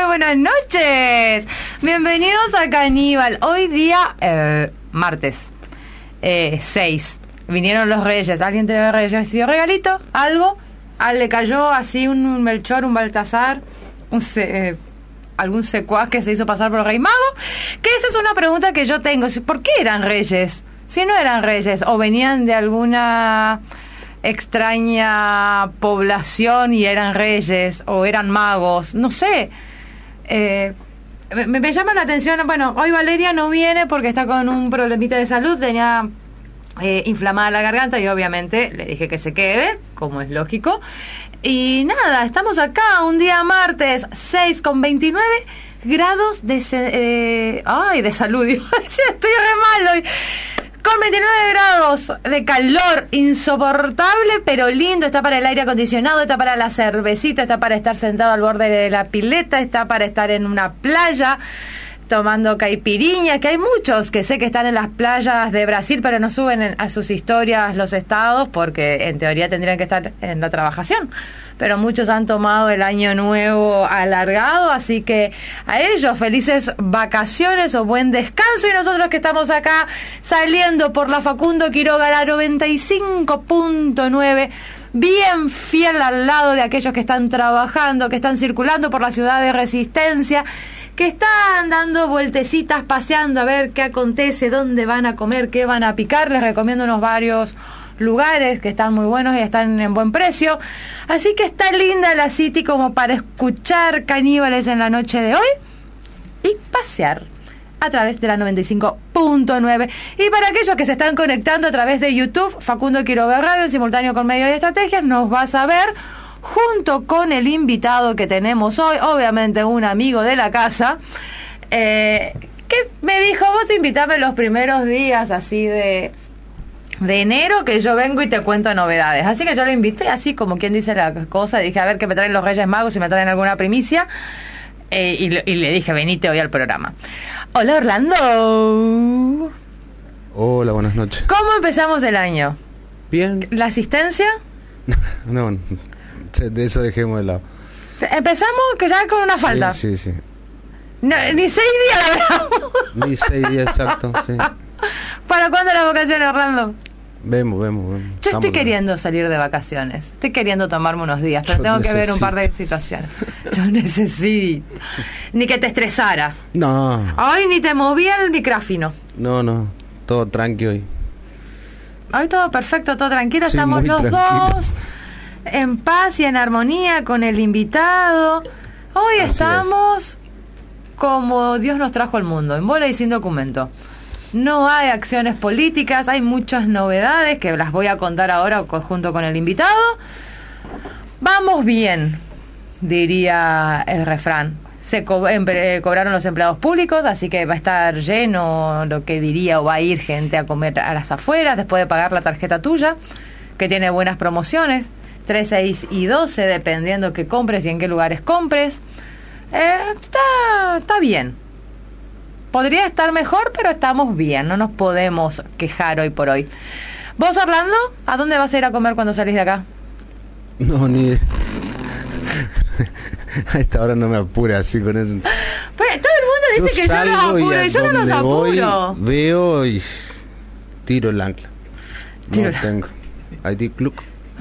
buenas noches. Bienvenidos a Caníbal. Hoy día, martes 6. Vinieron los reyes. ¿Alguien te recibió regalito? ¿Algo? ¿Le cayó así un Melchor, un Baltasar? ¿Algún secuaz que se hizo pasar por rey mago? Que esa es una pregunta que yo tengo. ¿Por qué eran reyes? Si no eran reyes, o venían de alguna extraña población y eran reyes, o eran magos, no sé. Me llama la atención. Bueno, hoy Valeria no viene porque está con un problemita de salud, tenía inflamada la garganta y obviamente le dije que se quede, como es lógico. Y nada, estamos acá un día martes 6 con 29 grados de salud. Estoy re mal hoy. Con 29 grados de calor insoportable, pero lindo. Está para el aire acondicionado, está para la cervecita, está para estar sentado al borde de la pileta, está para estar en una playa tomando caipiriña, que hay muchos que sé que están en las playas de Brasil, pero no suben a sus historias los estados, porque en teoría tendrían que estar en la trabajación. Pero muchos han tomado el año nuevo alargado, así que a ellos felices vacaciones o buen descanso. Y nosotros que estamos acá saliendo por la Facundo Quiroga, la 95.9, bien fiel al lado de aquellos que están trabajando, que están circulando por la ciudad de Resistencia, que están dando vueltecitas, paseando a ver qué acontece, dónde van a comer, qué van a picar. Les recomiendo unos varios lugares que están muy buenos y están en buen precio. Así que está linda la City como para escuchar Caníbales en la noche de hoy y pasear a través de la 95.9. Y para aquellos que se están conectando a través de YouTube, Facundo Quiroga Radio, en simultáneo con Medios y Estrategias, nos vas a ver junto con el invitado que tenemos hoy, obviamente un amigo de la casa, que me dijo: vos invitame los primeros días así de enero, que yo vengo y te cuento novedades. Así que yo lo invité, así como quien dice la cosa, dije a ver qué me traen los Reyes Magos, si me traen alguna primicia, y le dije: venite hoy al programa. Hola, Orlando. Hola, buenas noches. ¿Cómo empezamos el año? Bien. ¿La asistencia? No, de eso dejemos de lado. Empezamos que ya con una falta. Sí. No, ni 6 días la verdad. Ni 6 días, exacto, sí. ¿Para cuándo las vacaciones, Orlando? Vemos. Yo estoy queriendo salir de vacaciones. Estoy queriendo tomarme unos días, pero tengo que ver un par de situaciones. Yo necesito. Ni que te estresara. No. Hoy ni te movía el micrófono. No. Todo tranqui hoy. Hoy todo perfecto, todo tranquilo. Sí, estamos los tranquilo. dos en paz y en armonía con el invitado. Hoy Así estamos como Dios nos trajo al mundo, en bola y sin documento. No hay acciones políticas, hay muchas novedades que las voy a contar ahora junto con el invitado. Vamos bien, diría el refrán. Se cobraron los empleados públicos, así que va a estar lleno, lo que diría, o va a ir gente a comer a las afueras después de pagar la tarjeta tuya, que tiene buenas promociones, 3, 6 y 12, dependiendo qué compres y en qué lugares compres. Está bien. Podría estar mejor, pero estamos bien, no nos podemos quejar hoy por hoy. ¿Vos, Orlando, a dónde vas a ir a comer cuando salís de acá? No, ni... A esta hora no me apura así con eso. Pues, todo el mundo dice que yo los apuro y yo no los apuro. Veo y tiro el ancla. Tiro. No tengo. ID Club.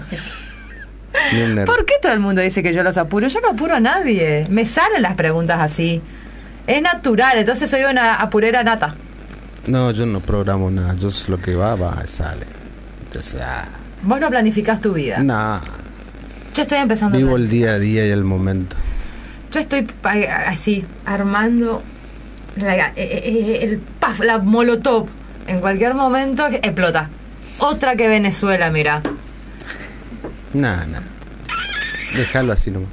¿Por qué todo el mundo dice que yo los apuro? Yo no apuro a nadie. Me salen las preguntas así. Es natural, entonces soy una apurera nata. No, yo no programo nada. Yo lo que va, sale. Entonces, Vos no planificás tu vida. No. Yo estoy empezando. Vivo el día a día y el momento. Yo estoy así, armando la molotov. En cualquier momento explota. Otra que Venezuela, mira. Nada. Déjalo así nomás.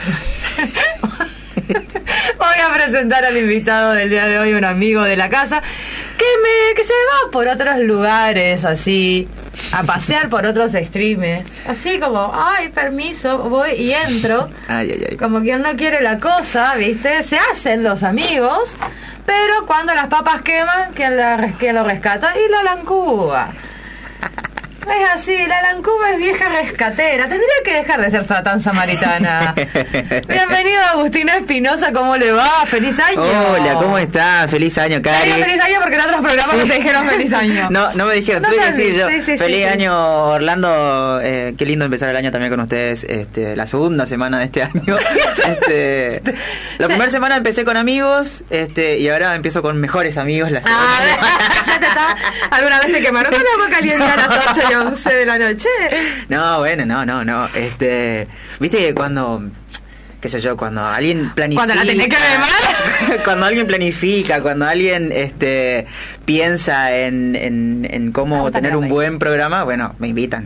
Voy a presentar al invitado del día de hoy, un amigo de la casa, que se va por otros lugares, así, a pasear por otros streams, así como, ay, permiso, voy y entro, Ay. como quien no quiere la cosa, ¿viste? Se hacen los amigos, pero cuando las papas queman, ¿quién lo rescata? Y la lancúa. Es así, la Lancuba es vieja rescatera. Tendría que dejar de ser tan samaritana. Bienvenido Agustina Espinosa, ¿cómo le va? ¡Feliz año! Hola, ¿cómo estás? ¡Feliz año, Cari! Feliz año porque en otros programas no te dijeron feliz año. No me dijeron, tuve que decir yo. Feliz año, Orlando. Qué lindo empezar el año también con ustedes. La segunda semana de este año. La primera semana empecé con amigos y ahora empiezo con mejores amigos. La segunda. Ya te estaba. ¿Alguna vez te quemaron con agua caliente a las 8 y 11 de la noche? No, bueno, no. Viste que cuando, qué sé yo, cuando alguien planifica, cuando la tenés que quemar, cuando alguien planifica, cuando alguien piensa en cómo tener un buen programa, bueno, me invitan.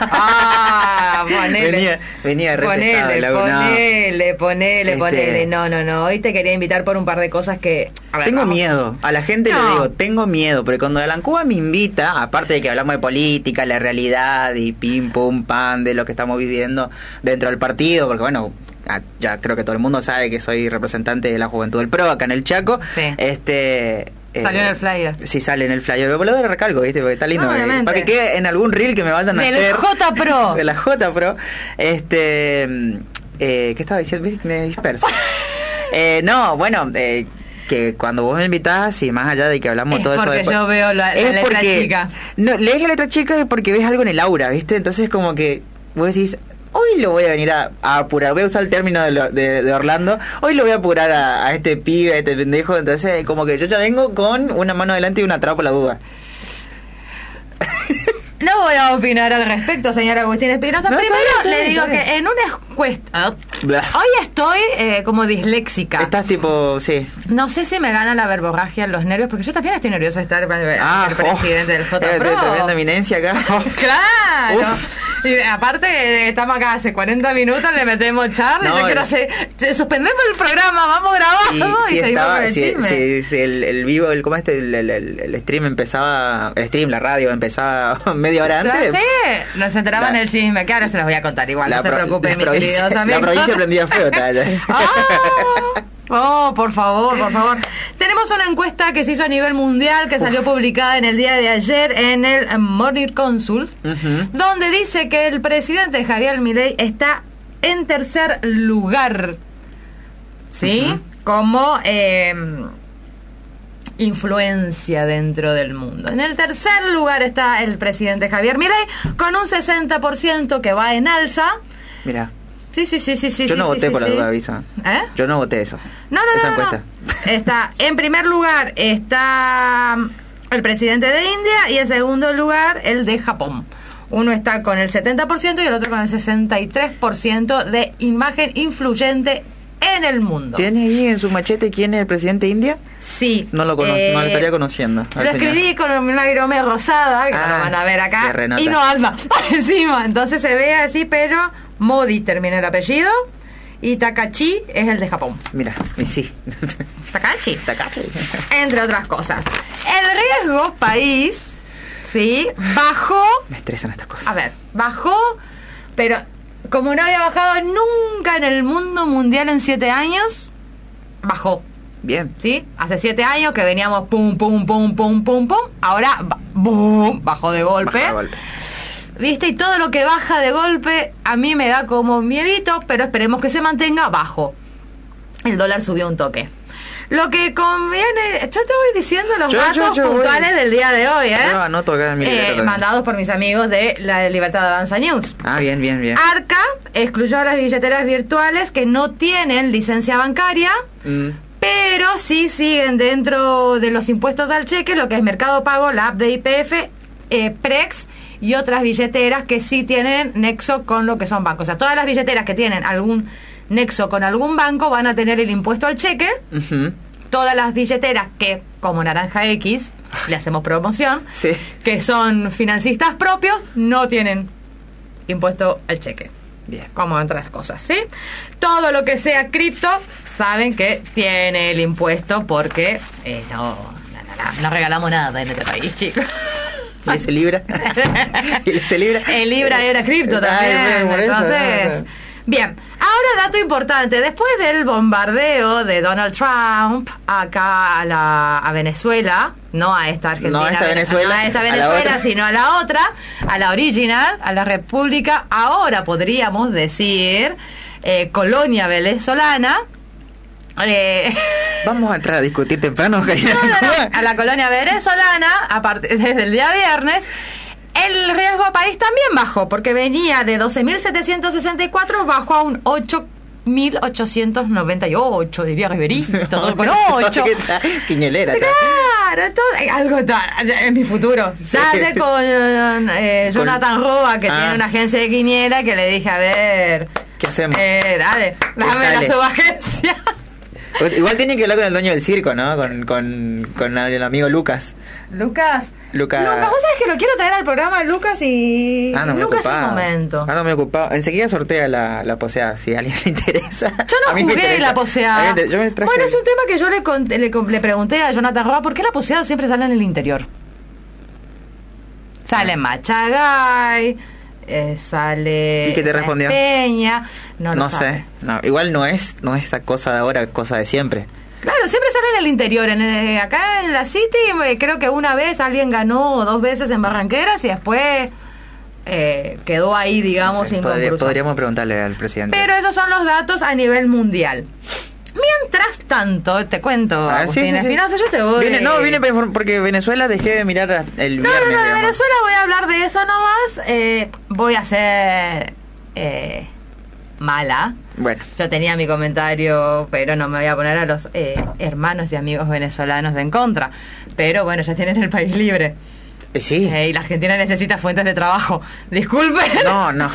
Ponele. Venía Ponele. No. Hoy te quería invitar por un par de cosas que... Tengo miedo. A la gente le digo, tengo miedo, porque cuando la Cuba me invita, aparte de que hablamos de política, la realidad y pim, pum, pan, de lo que estamos viviendo dentro del partido, porque bueno... Ya creo que todo el mundo sabe que soy representante de la Juventud del PRO acá en el Chaco. Sí. Salió en el flyer. Sí, sale en el flyer. Pero lo recalco, ¿viste? Porque está lindo. Para que quede en algún reel que me vayan a hacer. Del J-Pro. De la J-Pro. ¿Qué estaba diciendo? Me disperso. Que cuando vos me invitás y más allá de que hablamos todo eso... Es porque yo veo la letra chica. No, lees la letra chica porque ves algo en el aura, ¿viste? Entonces como que vos decís... Hoy lo voy a venir a apurar, voy a usar el término de Orlando, hoy lo voy a apurar a este pibe, a este pendejo, entonces como que yo ya vengo con una mano adelante y una atrás por la duda. No voy a opinar al respecto, señora Agustín Espinosa. Primero le digo que en una encuesta... Hoy estoy como disléxica. Estás tipo, sí. No sé si me gana la verborragia en los nervios, porque yo también estoy nerviosa de estar el presidente del J-Pro. Tremenda eminencia acá. Claro. Y aparte, estamos acá hace 40 minutos, le metemos charla. No, yo quiero suspendemos el programa, vamos grabando y seguimos con el chisme. Si el vivo, el stream empezaba, la radio empezaba media hora antes. Sí, nos enteraban el chisme, que ahora se los voy a contar igual, no se preocupen, mis queridos amigos. La provincia prendía feo. Por favor. Tenemos una encuesta que se hizo a nivel mundial, que salió publicada en el día de ayer en el Morning Consult, donde dice que el presidente Javier Milei está en tercer lugar, ¿sí? Como influencia dentro del mundo. En el tercer lugar está el presidente Javier Milei, con un 60% que va en alza. Mira. Sí. Yo no voté por la duda, avisa. Yo no voté eso. Esa encuesta. Está, en primer lugar está el presidente de India y en segundo lugar el de Japón. Uno está con el 70% y el otro con el 63% de imagen influyente en el mundo. ¿Tiene ahí en su machete quién es el presidente de India? Sí. No lo conozco, no lo estaría conociendo. Lo escribí con una virome rosada, que no lo van a ver acá, y no anda encima. Entonces se ve así, pero Modi termina el apellido y Takashi es el de Japón. Mira, sí. Takashi, entre otras cosas. El riesgo país, sí, bajó. Me estresan estas cosas. A ver, bajó, pero como no había bajado nunca en el mundo mundial en 7 años, bajó. Bien. ¿Sí? Hace 7 años que veníamos pum, ahora boom, bajó de golpe. ¿Viste? Y todo lo que baja de golpe a mí me da como miedito, pero esperemos que se mantenga bajo. El dólar subió un toque. Lo que conviene... Yo te voy diciendo los datos puntuales del día de hoy, Yo anoto acá en mi mandados por mis amigos de la Libertad de Avanza News. Bien. Arca excluyó a las billeteras virtuales que no tienen licencia bancaria, pero sí siguen dentro de los impuestos al cheque, lo que es Mercado Pago, la app de YPF, Prex y otras billeteras que sí tienen nexo con lo que son bancos. O sea, todas las billeteras que tienen algún nexo con algún banco van a tener el impuesto al cheque. Todas las billeteras que, como Naranja X, le hacemos promoción, que son financistas propios, no tienen impuesto al cheque. Bien. Como otras cosas, ¿sí? Todo lo que sea cripto, saben que tiene el impuesto porque no regalamos nada en este país, chicos. ¿Y ese Libra? El Libra era cripto también. Entonces, Bien, ahora dato importante. Después del bombardeo de Donald Trump acá a Venezuela, no a esta Argentina, no a esta Venezuela, no a esta Venezuela, sino a la otra, a la original, a la República, ahora podríamos decir colonia venezolana. Vamos a entrar a discutir temprano, Karina. No, a la colonia venezolana, desde el día viernes. El riesgo país también bajó, porque venía de 12.764, bajó a un 8.898, diría Riverito, todo con 8. Quiñelera. Claro, algo en mi futuro. Sale con Jonathan Roa, que tiene una agencia de quiniela, que le dije, a ver... ¿Qué hacemos? Dame la subagencia. Igual tiene que hablar con el dueño del circo, ¿no? Con el amigo Lucas. Lucas, vos sabés que lo quiero traer al programa, Lucas, y nunca es el momento. Ando muy ocupado. Enseguida sortea la poseada, si a alguien le interesa. Yo no jugué la poseada. Bueno, es un tema que yo le pregunté a Jonathan Roa, ¿por qué la poseada siempre sale en el interior? Sale en Machagay, sale... ¿Y qué te respondió? Peña, no sé. No, igual no es esa cosa de ahora, cosa de siempre. Claro, siempre sale en el interior. Acá en la City creo que una vez alguien ganó, o 2 veces en Barranqueras, y después quedó ahí, digamos, inconcluso. Podríamos preguntarle al presidente. Pero esos son los datos a nivel mundial. Mientras tanto, te cuento, Agustín Espinosa, yo te voy... Vine porque Venezuela dejé de mirar el viernes. No, de Venezuela voy a hablar de eso nomás. Voy a ser mala. Bueno. Yo tenía mi comentario, pero no me voy a poner a los hermanos y amigos venezolanos en contra. Pero bueno, ya tienen el país libre. Sí. Y la Argentina necesita fuentes de trabajo. Disculpen. No.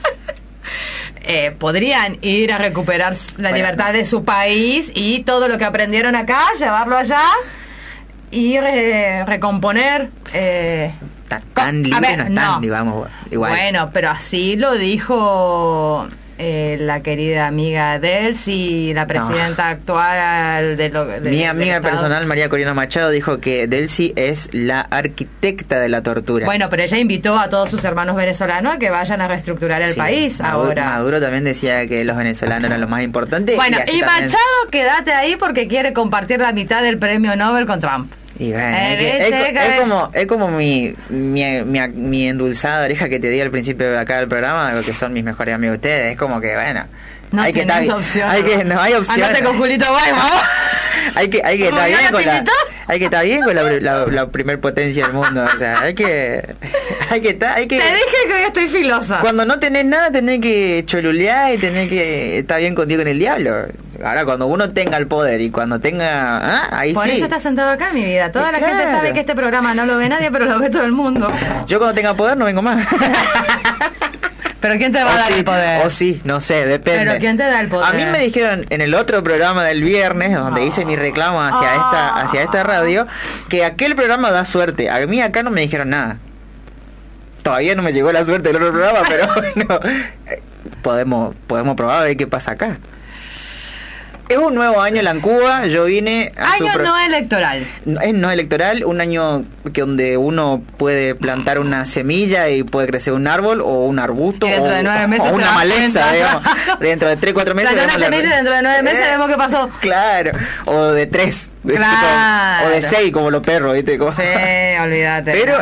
Podrían ir a recuperar la libertad de su país y todo lo que aprendieron acá, llevarlo allá y recomponer. Tan libre no están, digamos, igual. Bueno, pero así lo dijo la querida amiga Delcy, la presidenta actual mi amiga personal, María Corina Machado, dijo que Delcy es la arquitecta de la tortura. Bueno, pero ella invitó a todos sus hermanos venezolanos a que vayan a reestructurar el país. Ahora Maduro también decía que los venezolanos eran lo más importante. Bueno, y Machado, quédate ahí porque quiere compartir la mitad del premio Nobel con Trump. Y bueno, es como mi endulzada oreja que te di al principio de acá del programa, que son mis mejores amigos ustedes. Es como que, bueno, no hay opción. No hay opción. Andate con Julito Guayma. hay que estar bien con la primer potencia del mundo. O sea, hay que Te dije que hoy estoy filosa. Cuando no tenés nada, tenés que cholulear y tenés que estar bien contigo en el diablo. Ahora, cuando uno tenga el poder y cuando tenga... ahí Por eso estás sentado acá, mi vida. Toda la gente sabe que este programa no lo ve nadie, pero lo ve todo el mundo. Yo cuando tenga poder no vengo más. ¿Pero quién te va a dar el poder? O sí, no sé, depende. ¿Pero quién te da el poder? A mí me dijeron en el otro programa del viernes, donde hice mi reclamo hacia esta radio, que aquel programa da suerte. A mí acá no me dijeron nada. Todavía no me llegó la suerte del otro programa, pero bueno, podemos probar a ver qué pasa acá. Es un nuevo año en la Cuba. Yo vine año no electoral. Es no electoral, un año que donde uno puede plantar una semilla y puede crecer un árbol o un arbusto dentro de 9 meses o una maleza, digamos. Dentro de 3-4 meses plantar una semilla, dentro de 9 meses vemos qué pasó. Claro, o de 3, claro. O de 6 como los perros, ¿viste? Sí, olvídate. Pero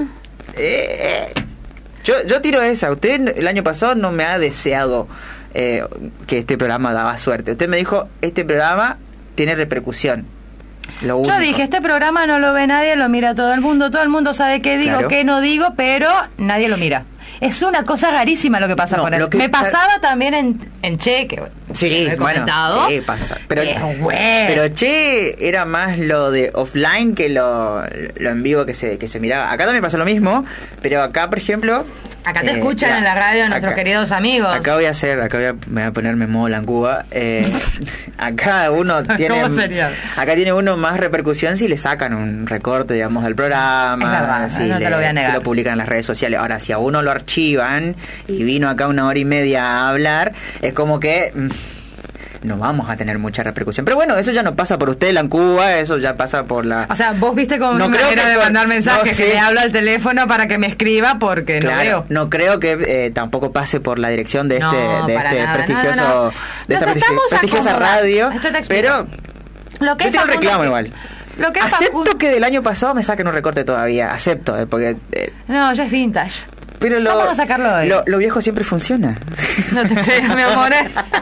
yo tiro esa. Usted el año pasado no me ha deseado que este programa daba suerte. Usted me dijo, este programa tiene repercusión. Yo dije, este programa no lo ve nadie, lo mira todo el mundo sabe qué digo, qué no digo, pero nadie lo mira. Es una cosa rarísima lo que pasa con él. Me pasaba también en Che, que sí, he comentado. Sí, pasa. Pero Che era más lo de offline que lo en vivo que se miraba. Acá también pasa lo mismo, pero acá, por ejemplo... Acá te escuchan en la radio nuestros queridos amigos. Acá me voy a ponerme modo en Cuba. Acá uno tiene... ¿Cómo sería? Acá tiene uno más repercusión si le sacan un recorte, digamos, del programa. Es verdad, si no te lo voy a negar. Si lo publican en las redes sociales. Ahora, si a uno lo archivan y vino acá 1 hora y media a hablar, es como que... no vamos a tener mucha repercusión. Pero bueno, eso ya no pasa por usted, Lancuba, eso ya pasa por la... O sea, vos viste como no mi manera de mandar mensajes, que le hablo al teléfono para que me escriba porque claro, no veo. No creo que tampoco pase por la dirección de este prestigioso, de esta prestigiosa radio, pero lo que yo tengo un reclamo igual. Lo que acepto que del año pasado me saquen un recorte todavía, acepto, porque... no, ya es vintage. Pero vamos a sacarlo hoy. Lo viejo siempre funciona. No te creas, mi amor.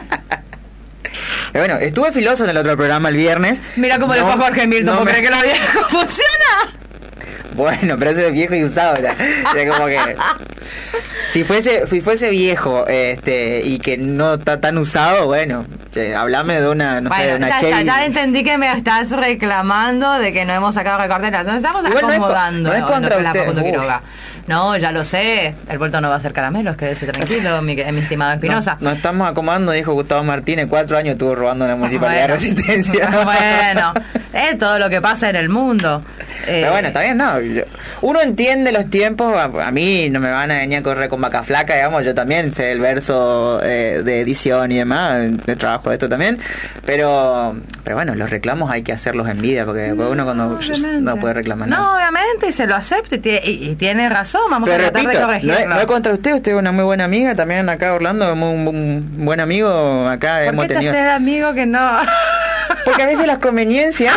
Bueno, estuve filoso en el otro programa el viernes. Mira cómo le fue a Jorge Milton, ¿vos crees que lo viejo funciona? Bueno, pero eso es viejo y usado ya. Como que si fuese viejo y que no está tan usado, bueno, hablame de una, no sé, de una Chevy. Ya entendí que me estás reclamando de que no hemos sacado recorderas. Nos estamos acomodando. No es contra usted. Quiroga. No, ya lo sé. El vuelto no va a ser caramelos, quédese tranquilo, mi estimado Espinosa. Nos estamos acomodando, dijo Gustavo Martínez. 4 años estuvo robando en la Municipalidad de Resistencia. Bueno, es todo lo que pasa en el mundo. Pero bueno, está bien, ¿no? Uno entiende los tiempos. A mí no me van a venir a correr con vaca flaca, digamos. Yo también sé el verso de edición y demás, de trabajo de esto también. Pero bueno, los reclamos hay que hacerlos en vida, porque uno cuando no puede reclamar nada. No, obviamente, y se lo acepta y tiene razón. Vamos pero a tratar de corregirlo. No es contra usted es una muy buena amiga, también acá Orlando, un buen amigo acá. ¿Por qué te haces amigo que no? Porque a veces las conveniencias...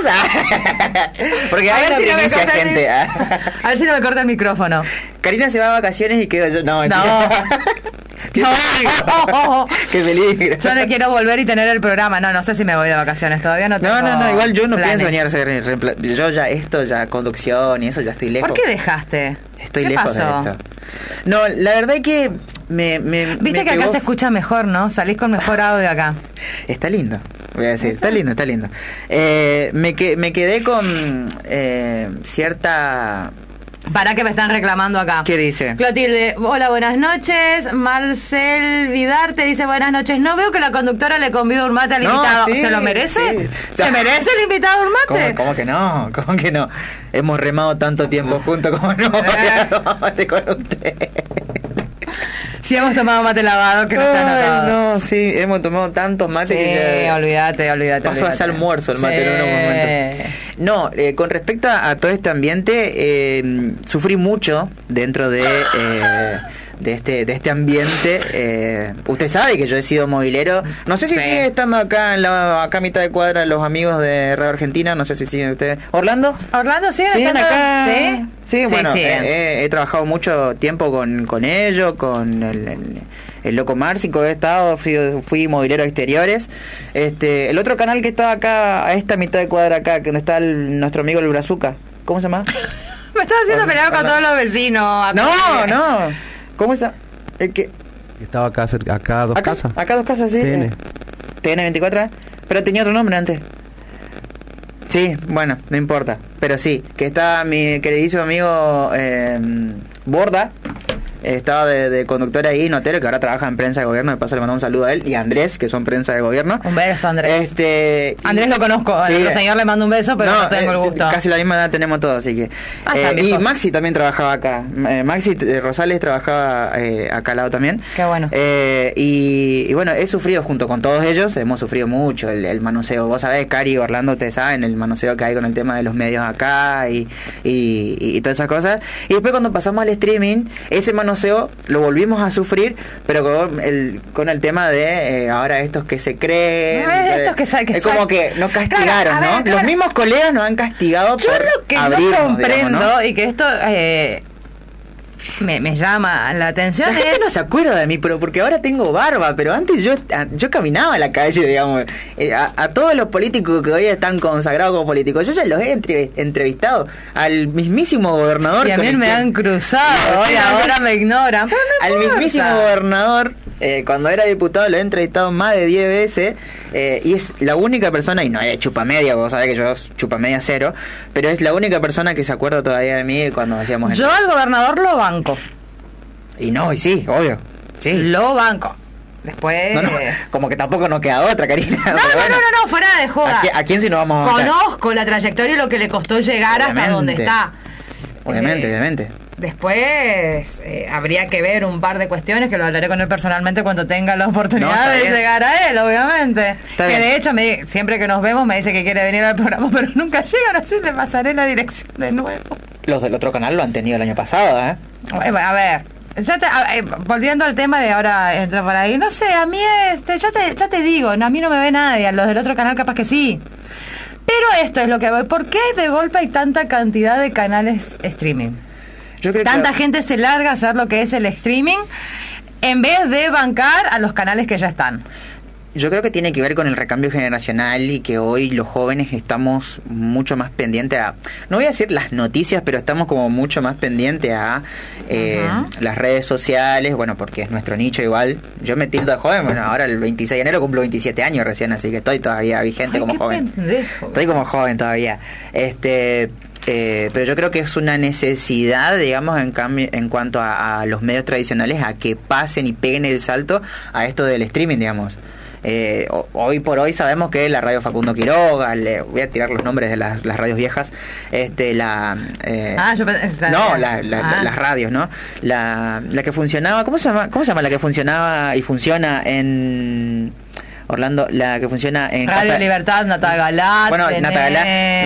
porque hay una primicia, gente. A ver si no me corta el micrófono. Karina se va a vacaciones y quedo yo... No. ¡Qué peligro! Yo no quiero volver y tener el programa. No sé si me voy de vacaciones. Todavía no tengo No, igual yo no planes. pienso venir a ser... Yo ya conducción y eso ya estoy lejos. ¿Por qué dejaste? Estoy lejos de esto. No, la verdad es que Viste que acá se escucha mejor, ¿no? Salís con mejor audio acá. Está lindo, voy a decir. Está lindo. Me quedé con cierta... Para que me están reclamando acá. ¿Qué dice? Clotilde, hola, buenas noches. Marcel Vidar te dice buenas noches. No veo que la conductora le convida un mate al invitado. Sí, ¿Se lo merece? Sí. ¿Se merece el invitado un mate? ¿Cómo que no? ¿Cómo que no? Hemos remado tanto tiempo juntos como no voy a tomar mate con usted. Sí, hemos tomado mate lavado que no se ha notado. No, sí, hemos tomado tantos mates que ya... olvídate. Pasó a ser almuerzo el mate en unos momentos. No, con respecto a todo este ambiente, sufrí mucho dentro de este ambiente. Usted sabe que yo he sido movilero. No sé si sigue estando acá acá a mitad de cuadra los amigos de Radio Argentina. No sé si siguen ustedes. ¿Orlando sigue estando acá? Sí, bueno, sí. He trabajado mucho tiempo con ellos, con el Loco Márcico he estado, fui movilero exteriores. El otro canal que estaba acá, a esta mitad de cuadra acá, donde está nuestro amigo el Brazuca. ¿Cómo se llama? Me estás haciendo pelear con todos los vecinos. No. ¿Cómo se llama? El que estaba acá cerca, acá dos casas. Acá dos casas, sí. TN 24, pero tenía otro nombre antes. Sí, bueno, no importa. Pero sí, que está mi queridísimo amigo Borda. Estaba de conductor ahí, notero, que ahora trabaja en prensa de gobierno. De paso le mando un saludo a él y a Andrés, que son prensa de gobierno. Un beso, Andrés. Andrés lo conozco, sí, al señor le mando un beso, pero no tengo el gusto. Casi la misma edad tenemos todos, así que... y Maxi también trabajaba acá. Maxi Rosales trabajaba acá al lado también. Qué bueno. Y bueno, he sufrido junto con todos ellos, hemos sufrido mucho el manoseo. Vos sabés, Cari y Orlando, ustedes saben el manoseo que hay con el tema de los medios acá y todas esas cosas. Y después cuando pasamos al streaming, ese manoseo lo volvimos a sufrir, pero con el tema de ahora estos que se creen, es como que nos castigaron, claro, ¿no? Los mismos colegas nos han castigado. Yo por lo que abrirnos, no comprendo, digamos, ¿no? y que esto me llama la atención. La gente no se acuerda de mí, pero porque ahora tengo barba, pero antes yo caminaba en la calle, digamos. A todos los políticos que hoy están consagrados como políticos, yo ya los he entrevistado. Al mismísimo gobernador. Y a mí me han cruzado, y ahora me ignoran. Pero no al importa. Mismísimo gobernador, cuando era diputado, lo he entrevistado más de 10 veces. Y es la única persona, y no es chupamedia, vos sabés que yo chupamedia cero, pero es la única persona que se acuerda todavía de mí cuando hacíamos... Yo al gobernador lo banco. Y sí, obvio. Sí. Lo banco. Después... No, como que tampoco nos queda otra, Karina. No, fuera de joda. ¿A quién si no vamos a bancar? Conozco la trayectoria y lo que le costó llegar hasta donde está. Obviamente. después habría que ver un par de cuestiones que lo hablaré con él personalmente cuando tenga la oportunidad de llegar a él, obviamente. Que de hecho, siempre que nos vemos me dice que quiere venir al programa, pero nunca llegan, así le pasaré la dirección de nuevo. Los del otro canal lo han tenido el año pasado, ¿eh? A ver, volviendo al tema de ahora entra por ahí, no sé, a mí ya te digo, a mí no me ve nadie, a los del otro canal capaz que sí. Pero esto es lo que voy, ¿por qué de golpe hay tanta cantidad de canales streaming? Yo creo tanta gente se larga a hacer lo que es el streaming en vez de bancar a los canales que ya están. Yo creo que tiene que ver con el recambio generacional y que hoy los jóvenes estamos mucho más pendientes a, no voy a decir las noticias, pero estamos como mucho más pendientes a las redes sociales, bueno, porque es nuestro nicho igual. Yo me tildo de joven, bueno, ahora el 26 de enero cumplo 27 años recién, así que estoy todavía vigente como joven. Pendejo. Estoy como joven todavía. Pero yo creo que es una necesidad, digamos, en cuanto a los medios tradicionales, a que pasen y peguen el salto a esto del streaming, digamos. Hoy por hoy sabemos que la radio Facundo Quiroga, voy a tirar los nombres de las radios viejas, las radios, ¿no? La que funcionaba, ¿cómo se llama la que funcionaba y funciona en Orlando, la que funciona en Radio Libertad, Natagalá? Bueno, Natagalá,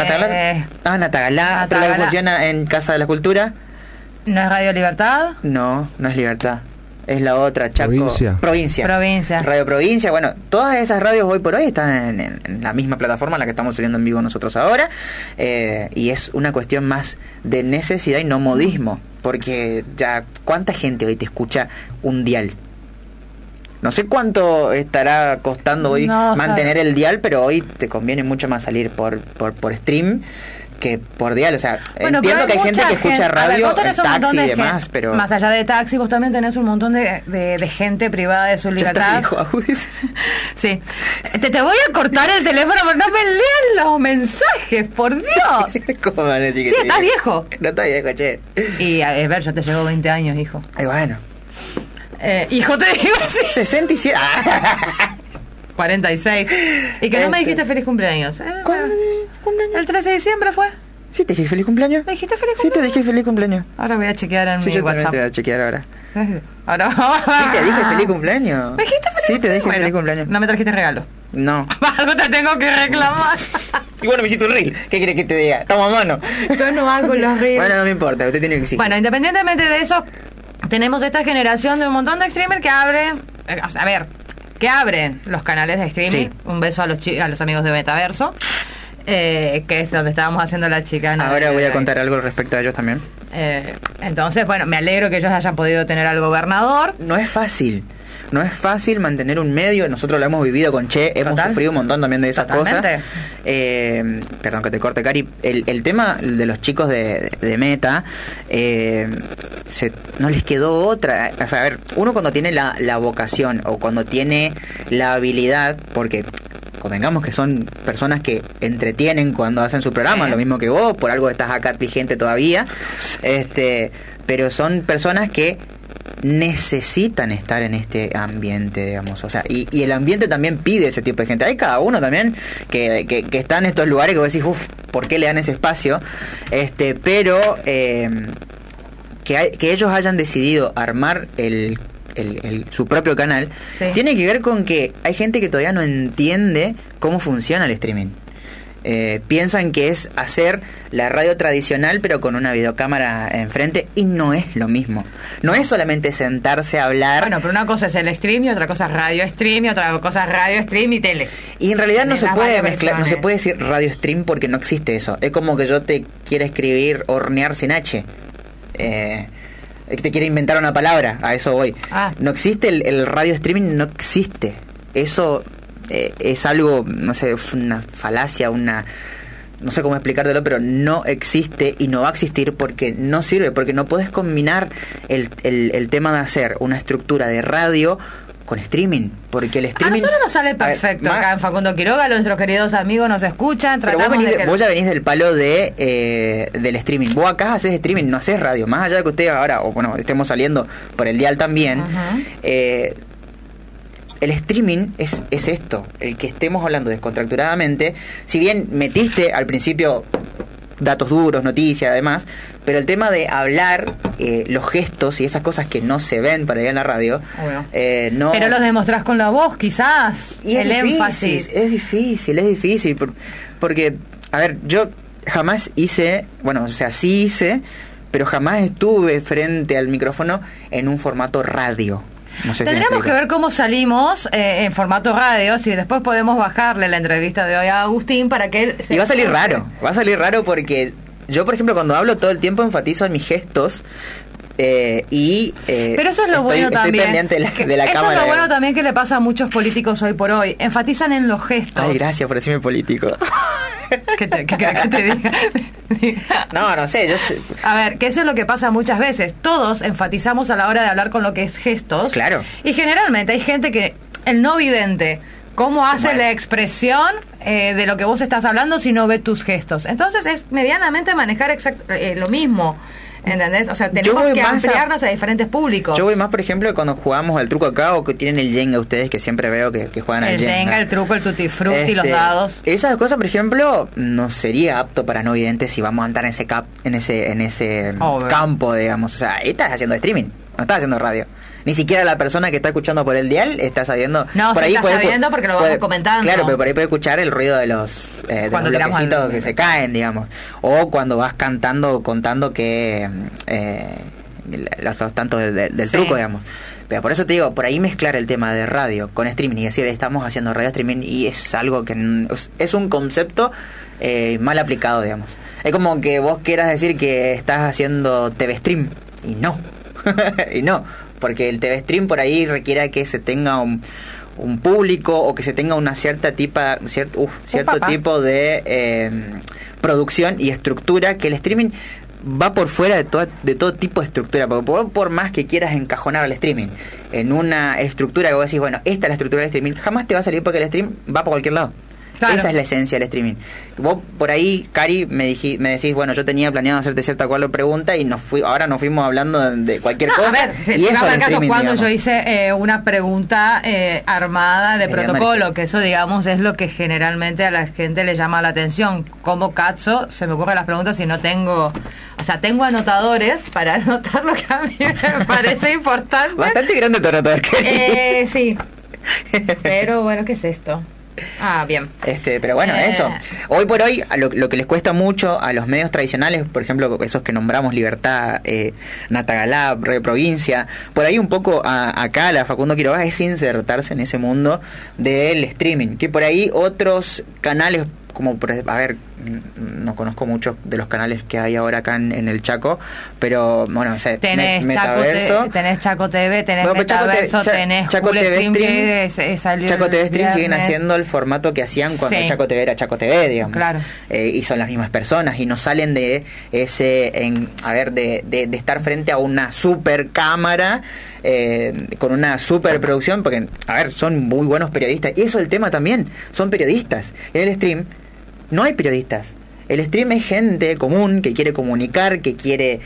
pero la que funciona en Casa de la Cultura. ¿No es Radio Libertad? No es Libertad. Es la otra, Chaco. Provincia. Radio Provincia. Bueno, todas esas radios hoy por hoy están en la misma plataforma en la que estamos saliendo en vivo nosotros ahora. Y es una cuestión más de necesidad y no modismo. Porque ya, ¿cuánta gente hoy te escucha un dial? No sé cuánto estará costando hoy mantener el dial, pero hoy te conviene mucho más salir por stream que por dial. O sea, bueno, entiendo que hay gente que escucha radio en taxi y demás, pero más allá de taxi vos también tenés un montón de gente privada de su libertad. Sí. Te voy a cortar el teléfono, pero no me lean los mensajes, por Dios. ¿Cómo van a decir que sí, estás viejo. No estás viejo, che. Y a ver, yo te llevo 20 años, hijo. Ay, bueno. Hijo, te digo así. 67. 46. Y que no me dijiste feliz cumpleaños. ¿Cuándo? El 13 de diciembre fue. ¿Sí te dije feliz cumpleaños? ¿Me dijiste feliz cumpleaños? Sí, te dije feliz cumpleaños. Ahora voy a chequear en mi WhatsApp. Te voy a chequear ahora. Sí, te dije feliz cumpleaños. ¿Me dijiste feliz cumpleaños? Sí, te dije feliz cumpleaños. No me trajiste regalo. No. Algo te tengo que reclamar. Y bueno, me hiciste un reel. ¿Qué querés que te diga? Estamos a mano. Yo no hago los reels. Bueno, no me importa. Usted tiene que decir. Bueno, independientemente de eso, tenemos esta generación de un montón de streamers que abren... que abren los canales de streaming. Sí. Un beso a los amigos de Metaverso. Que es donde estábamos haciendo la chicana. Ahora voy a contar algo respecto a ellos también. Entonces, bueno, me alegro que ellos hayan podido tener al gobernador. No es fácil mantener un medio. Nosotros lo hemos vivido con Che. Hemos sufrido un montón también de esas cosas. Perdón que te corte, Cari. El tema de los chicos de Meta, no les quedó otra. O sea, a ver, uno cuando tiene la vocación o cuando tiene la habilidad, porque convengamos que son personas que entretienen cuando hacen su programa, lo mismo que vos, por algo estás acá vigente todavía, pero son personas que necesitan estar en este ambiente, digamos, o sea, y el ambiente también pide ese tipo de gente. Hay cada uno también que está en estos lugares que vos decís, ¿por qué le dan ese espacio? Pero que ellos hayan decidido armar su propio canal, sí, tiene que ver con que hay gente que todavía no entiende cómo funciona el streaming. Piensan que es hacer la radio tradicional pero con una videocámara enfrente, y no es lo mismo. No es solamente sentarse a hablar. Bueno, pero una cosa es el stream y otra cosa es radio stream y otra cosa es radio stream y tele. Y en realidad no se puede mezclar, no se puede decir radio stream porque no existe eso. Es como que yo te quiera escribir hornear sin H. Te quiere inventar una palabra, a eso voy. No existe el radio streaming, no existe. Eso es algo, no sé, es una falacia, no sé cómo explicártelo, pero no existe y no va a existir porque no sirve, porque no puedes combinar el tema de hacer una estructura de radio con streaming, porque el streaming... A nosotros nos sale perfecto. Acá en Facundo Quiroga, nuestros queridos amigos nos escuchan. Pero vos ya venís del palo del streaming. Vos acá haces streaming, no haces radio. Más allá de que ustedes ahora, o bueno, estemos saliendo por el dial también, el streaming es esto, el que estemos hablando descontracturadamente. Si bien metiste al principio datos duros, noticias, además, pero el tema de hablar, los gestos y esas cosas que no se ven para ir en la radio, no... Pero los demostrás con la voz, quizás, y el énfasis. Es difícil, porque, a ver, yo jamás hice, sí hice, pero jamás estuve frente al micrófono en un formato radio. No sé Tendremos que ver cómo salimos en formato radio, si después podemos bajarle la entrevista de hoy a Agustín para que él... Y va a salir raro porque yo, por ejemplo, cuando hablo todo el tiempo enfatizo en mis gestos. Pero eso es lo bueno también. Estoy pendiente de la cámara. Eso es lo bueno también que le pasa a muchos políticos hoy por hoy. Enfatizan en los gestos. Ay, gracias por decirme político. ¿Qué querés que te diga? No sé, yo sé. A ver, que eso es lo que pasa muchas veces. Todos enfatizamos a la hora de hablar con lo que es gestos. Claro. Y generalmente hay gente que, el no vidente, ¿cómo hace la expresión de lo que vos estás hablando si no ve tus gestos? Entonces es medianamente manejar lo mismo. ¿Entendés? O sea, tenemos que ampliarnos a diferentes públicos. Yo voy más, por ejemplo, cuando jugamos al truco acá o que tienen el Jenga ustedes, que siempre veo que juegan al Jenga. El Jenga, el truco, el tutti frutti, los dados. Esas cosas, por ejemplo, no sería apto para no videntes si vamos a andar en ese campo, digamos. O sea, estás haciendo streaming, no estás haciendo radio. Ni siquiera la persona que está escuchando por el dial está sabiendo. No, por ahí está sabiendo porque lo vamos comentando. Claro, pero por ahí puede escuchar el ruido de los bloquecitos que se caen, digamos. O cuando vas contando que los tantos del truco, digamos. Pero por eso te digo, por ahí mezclar el tema de radio con streaming y decir, estamos haciendo radio streaming, y es algo que es un concepto mal aplicado, digamos. Es como que vos quieras decir que estás haciendo TV stream, y no. Y no. Porque el TV stream por ahí requiere que se tenga un público o que se tenga una cierto tipo de producción y estructura, que el streaming va por fuera de todo tipo de estructura. Porque por más que quieras encajonar al streaming en una estructura que vos decís, bueno, esta es la estructura del streaming, jamás te va a salir porque el stream va por cualquier lado. Claro. Esa es la esencia del streaming. Vos por ahí, Cari, me decís, bueno, yo tenía planeado hacerte cierta cual pregunta y ahora nos fuimos hablando de cualquier cosa. A ver, y eso es streaming, cuando digamos. Yo hice una pregunta armada de protocolo, que eso, digamos, es lo que generalmente a la gente le llama la atención. Como cacho, se me ocurren las preguntas y no tengo... O sea, tengo anotadores para anotar lo que a mí me parece importante. Bastante grande tu anotador, Cari. Sí. Pero bueno, ¿qué es esto? Bien. Pero bueno, eso. Hoy por hoy, lo que les cuesta mucho a los medios tradicionales, por ejemplo, esos que nombramos Libertad, Natagalá, Radio Provincia, por ahí un poco acá la Facundo Quiroga, es insertarse en ese mundo del streaming. Que por ahí otros canales, como a ver, no conozco muchos de los canales que hay ahora acá en el Chaco, pero bueno, o sea, tenés Metaverso, tenés Chaco TV, tenés Metaverso, tenés Chaco TV Stream, que salió Chaco TV Stream siguen haciendo el formato que hacían cuando Chaco TV era Chaco TV, digamos. Claro. Y son las mismas personas y no salen de ese de estar frente a una super cámara con una super producción, porque a ver, son muy buenos periodistas, y eso es el tema también, son periodistas. En el stream no hay periodistas. El stream es gente común que quiere comunicar, que quiere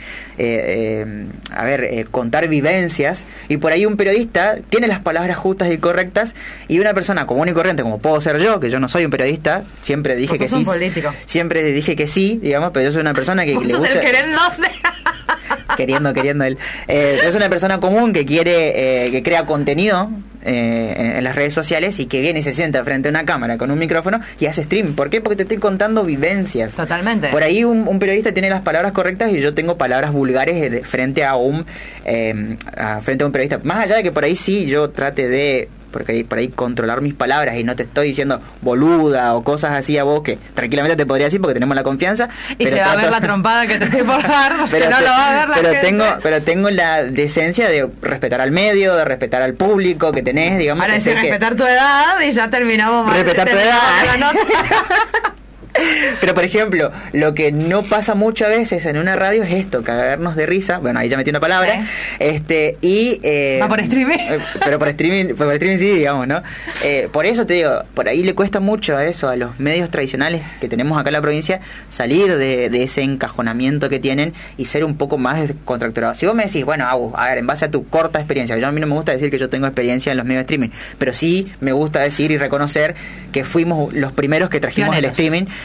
contar vivencias, y por ahí un periodista tiene las palabras justas y correctas, y una persona común y corriente como puedo ser yo, que yo no soy un periodista, siempre dije que sí, siempre dije que sí, digamos, pero yo soy una persona que le gusta queriendo él. Es una persona común que quiere, que crea contenido en las redes sociales y que viene y se sienta frente a una cámara con un micrófono y hace stream. ¿Por qué? Porque te estoy contando vivencias. Totalmente. Por ahí un periodista tiene las palabras correctas y yo tengo palabras vulgares frente a un periodista. Más allá de que por ahí sí yo trate de por ahí controlar mis palabras y no te estoy diciendo boluda o cosas así a vos, que tranquilamente te podría decir porque tenemos la confianza, y pero se va a ver la trompada que te estoy por dar, pero no lo va a ver la gente. Pero tengo la decencia de respetar al medio, de respetar al público que tenés, digamos. Ahora sí, respetar tu edad y ya terminamos mal. Respetar tu edad. Pero por ejemplo, lo que no pasa mucho a veces en una radio es esto, cagarnos de risa. Bueno, ahí ya metí una palabra. Va por streaming. Pero por streaming sí, digamos, ¿no? Por eso te digo, por ahí le cuesta mucho a eso, a los medios tradicionales que tenemos acá en la provincia, salir de ese encajonamiento que tienen y ser un poco más descontracturados. Si vos me decís, bueno, Agus, a ver, en base a tu corta experiencia, a mí no me gusta decir que yo tengo experiencia en los medios de streaming, pero sí me gusta decir y reconocer que fuimos los primeros que trajimos el streaming.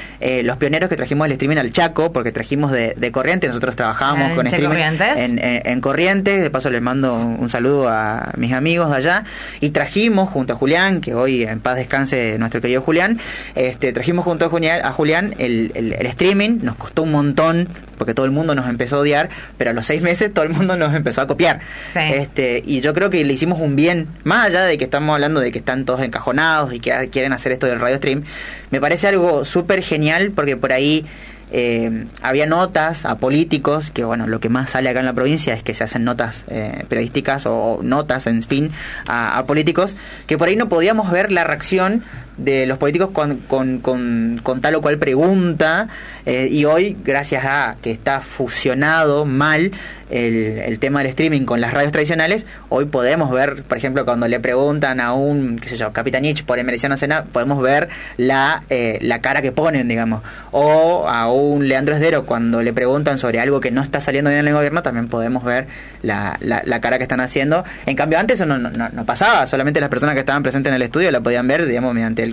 los pioneros que trajimos el streaming al Chaco, porque trajimos de Corrientes, nosotros trabajábamos con streaming en Corrientes, de paso les mando un saludo a mis amigos de allá, y trajimos junto a Julián, que hoy en paz descanse nuestro querido Julián, trajimos junto a Julián el streaming, nos costó un montón, porque todo el mundo nos empezó a odiar, pero a los 6 meses todo el mundo nos empezó a copiar. Sí. Y yo creo que le hicimos un bien, más allá de que estamos hablando de que están todos encajonados y que quieren hacer esto del radio stream, me parece algo súper genial, porque por ahí había notas a políticos, que bueno, lo que más sale acá en la provincia es que se hacen notas periodísticas o notas, en fin, a políticos, que por ahí no podíamos ver la reacción de los políticos con tal o cual pregunta, y hoy, gracias a que está fusionado mal el tema del streaming con las radios tradicionales, hoy podemos ver, por ejemplo, cuando le preguntan a un, qué sé yo, Capitanich por Emiliano Cena, podemos ver la cara que ponen, digamos, o a un Leandro Esdero cuando le preguntan sobre algo que no está saliendo bien en el gobierno, también podemos ver la cara que están haciendo. En cambio, antes eso no pasaba, solamente las personas que estaban presentes en el estudio la podían ver, digamos, mediante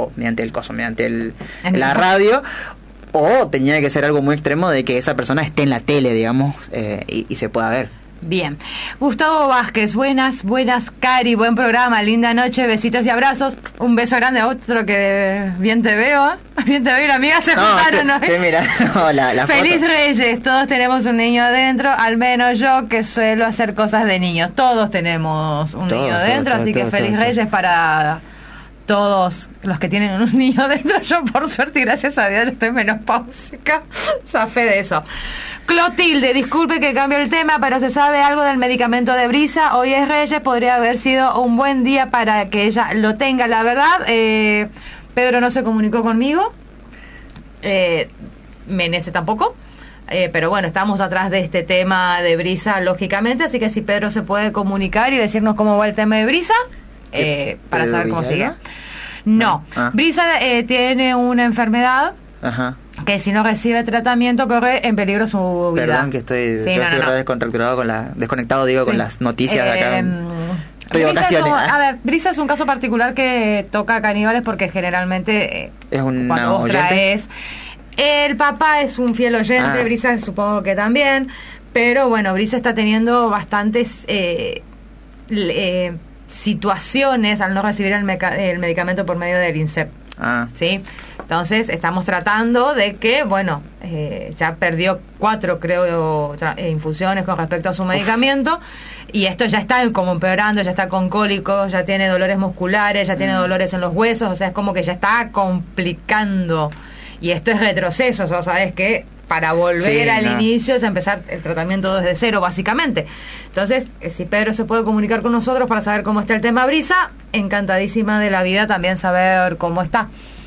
la radio, o tenía que ser algo muy extremo de que esa persona esté en la tele, digamos, y se pueda ver. Bien. Gustavo Vázquez, buenas, Cari, buen programa, linda noche, besitos y abrazos. Un beso grande a otro que bien te veo, bien te veo, y la amiga se juntaron, ¿no? La Feliz foto. Reyes, todos tenemos un niño adentro, al menos yo que suelo hacer cosas de niños, todos tenemos un niño adentro, así que Feliz Reyes para todos los que tienen un niño dentro. Yo por suerte y gracias a Dios estoy menopáusica, zafé de eso. Clotilde, disculpe que cambie el tema, pero ¿se sabe algo del medicamento de Brisa? Hoy es Reyes, podría haber sido un buen día para que ella lo tenga. La verdad, Pedro no se comunicó conmigo, Menezes tampoco, pero bueno, estamos atrás de este tema de Brisa, lógicamente, así que si Pedro se puede comunicar y decirnos cómo va el tema de Brisa, para saber cómo sigue. No, Brisa tiene una enfermedad. Ajá. Que si no recibe tratamiento corre en peligro su vida. Perdón que estoy descontracturado desconectado con las noticias de acá. Estoy de vacaciones. Brisa es un caso particular que toca a caníbales porque generalmente es cuando vos traes, el papá es un fiel oyente, Brisa supongo que también, pero bueno, Brisa está teniendo bastantes situaciones al no recibir el medicamento por medio del INSEP. ¿Sí? Entonces estamos tratando de que, bueno, ya perdió 4 creo infusiones con respecto a su medicamento, y esto ya está como empeorando, ya está con cólicos, ya tiene dolores musculares, ya tiene dolores en los huesos, o sea, es como que ya está complicando, y esto es retroceso, o sabes que para volver al inicio es empezar el tratamiento desde cero, básicamente. Entonces, si Pedro se puede comunicar con nosotros para saber cómo está el tema Brisa, encantadísima de la vida también saber cómo está.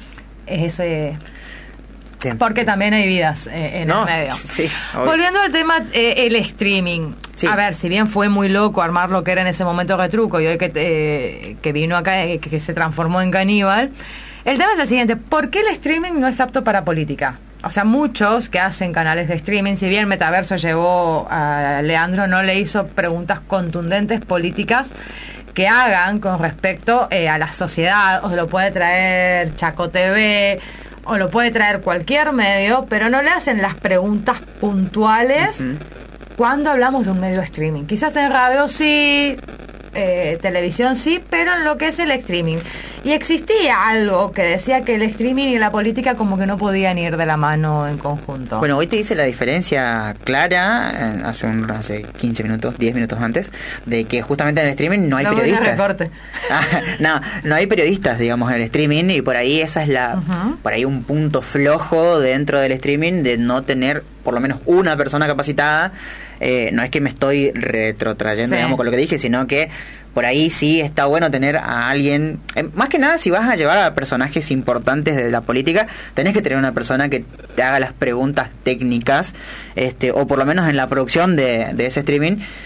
Porque también hay vidas en el medio. Sí, volviendo al tema, el streaming. Sí. A ver, si bien fue muy loco armar lo que era en ese momento Retruco, y hoy que vino acá, que se transformó en caníbal, el tema es el siguiente: ¿por qué el streaming no es apto para política? O sea, muchos que hacen canales de streaming, si bien Metaverso llevó a Leandro, no le hizo preguntas contundentes políticas que hagan con respecto a la sociedad. O lo puede traer Chaco TV, o lo puede traer cualquier medio, pero no le hacen las preguntas puntuales cuando hablamos de un medio de streaming. Quizás en radio sí, televisión sí, pero en lo que es el streaming. Y existía algo que decía que el streaming y la política como que no podían ir de la mano en conjunto. Bueno, hoy te hice la diferencia clara, hace 15 minutos, 10 minutos antes, de que justamente en el streaming no hay periodistas. No hay periodistas, digamos, en el streaming, y por ahí esa es por ahí un punto flojo dentro del streaming, de no tener por lo menos una persona capacitada. No es que me estoy retrotrayendo, digamos, con lo que dije, sino que por ahí sí está bueno tener a alguien, más que nada si vas a llevar a personajes importantes de la política, tenés que tener una persona que te haga las preguntas técnicas, o por lo menos en la producción de ese streaming,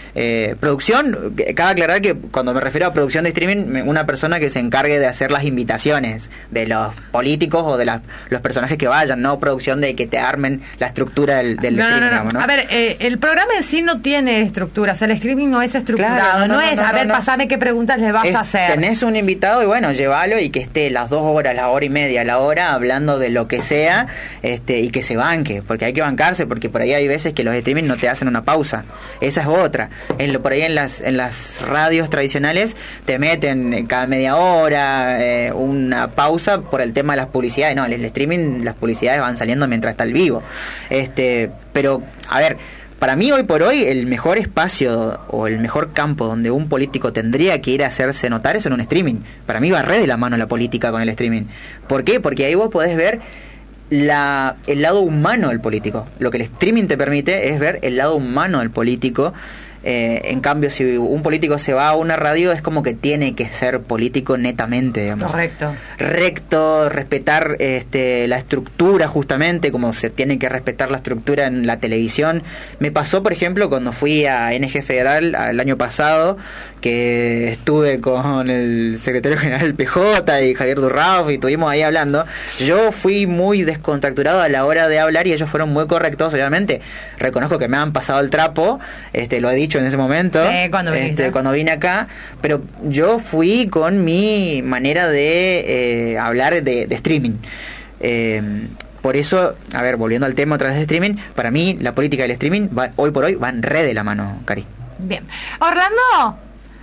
Producción, cabe aclarar que cuando me refiero a producción de streaming, una persona que se encargue de hacer las invitaciones de los políticos o de los personajes que vayan, no producción de que te armen la estructura del streaming. Digamos, ¿no? A ver, el programa en sí no tiene estructura, o sea, el streaming no es estructurado, claro, no es, a ver, pasame qué preguntas le vas a hacer. Tenés un invitado y bueno, llévalo y que esté las 2 horas, la hora y media, la hora, hablando de lo que sea, y que se banque, porque hay que bancarse, porque por ahí hay veces que los streaming no te hacen una pausa, esa es otra. Por ahí en las radios tradicionales te meten cada media hora una pausa por el tema de las publicidades. No, en el streaming las publicidades van saliendo mientras está el vivo. Pero, a ver, para mí hoy por hoy el mejor espacio o el mejor campo donde un político tendría que ir a hacerse notar es en un streaming. Para mí va re de la mano la política con el streaming. ¿Por qué? Porque ahí vos podés ver el lado humano del político. Lo que el streaming te permite es ver el lado humano del político. En cambio, si un político se va a una radio, es como que tiene que ser político netamente, digamos. Correcto. Recto, respetar la estructura, justamente, como se tiene que respetar la estructura en la televisión. Me pasó, por ejemplo, cuando fui a NG Federal el año pasado, que estuve con el secretario general del PJ y Javier Durrauf y estuvimos ahí hablando. Yo fui muy descontracturado a la hora de hablar y ellos fueron muy correctos, obviamente. Reconozco que me han pasado el trapo, lo he dicho en ese momento, cuando vine acá, pero yo fui con mi manera de hablar de streaming. Por eso, a ver, volviendo al tema otra vez de streaming, para mí la política del streaming hoy por hoy van re de la mano, Cari. Bien. Orlando,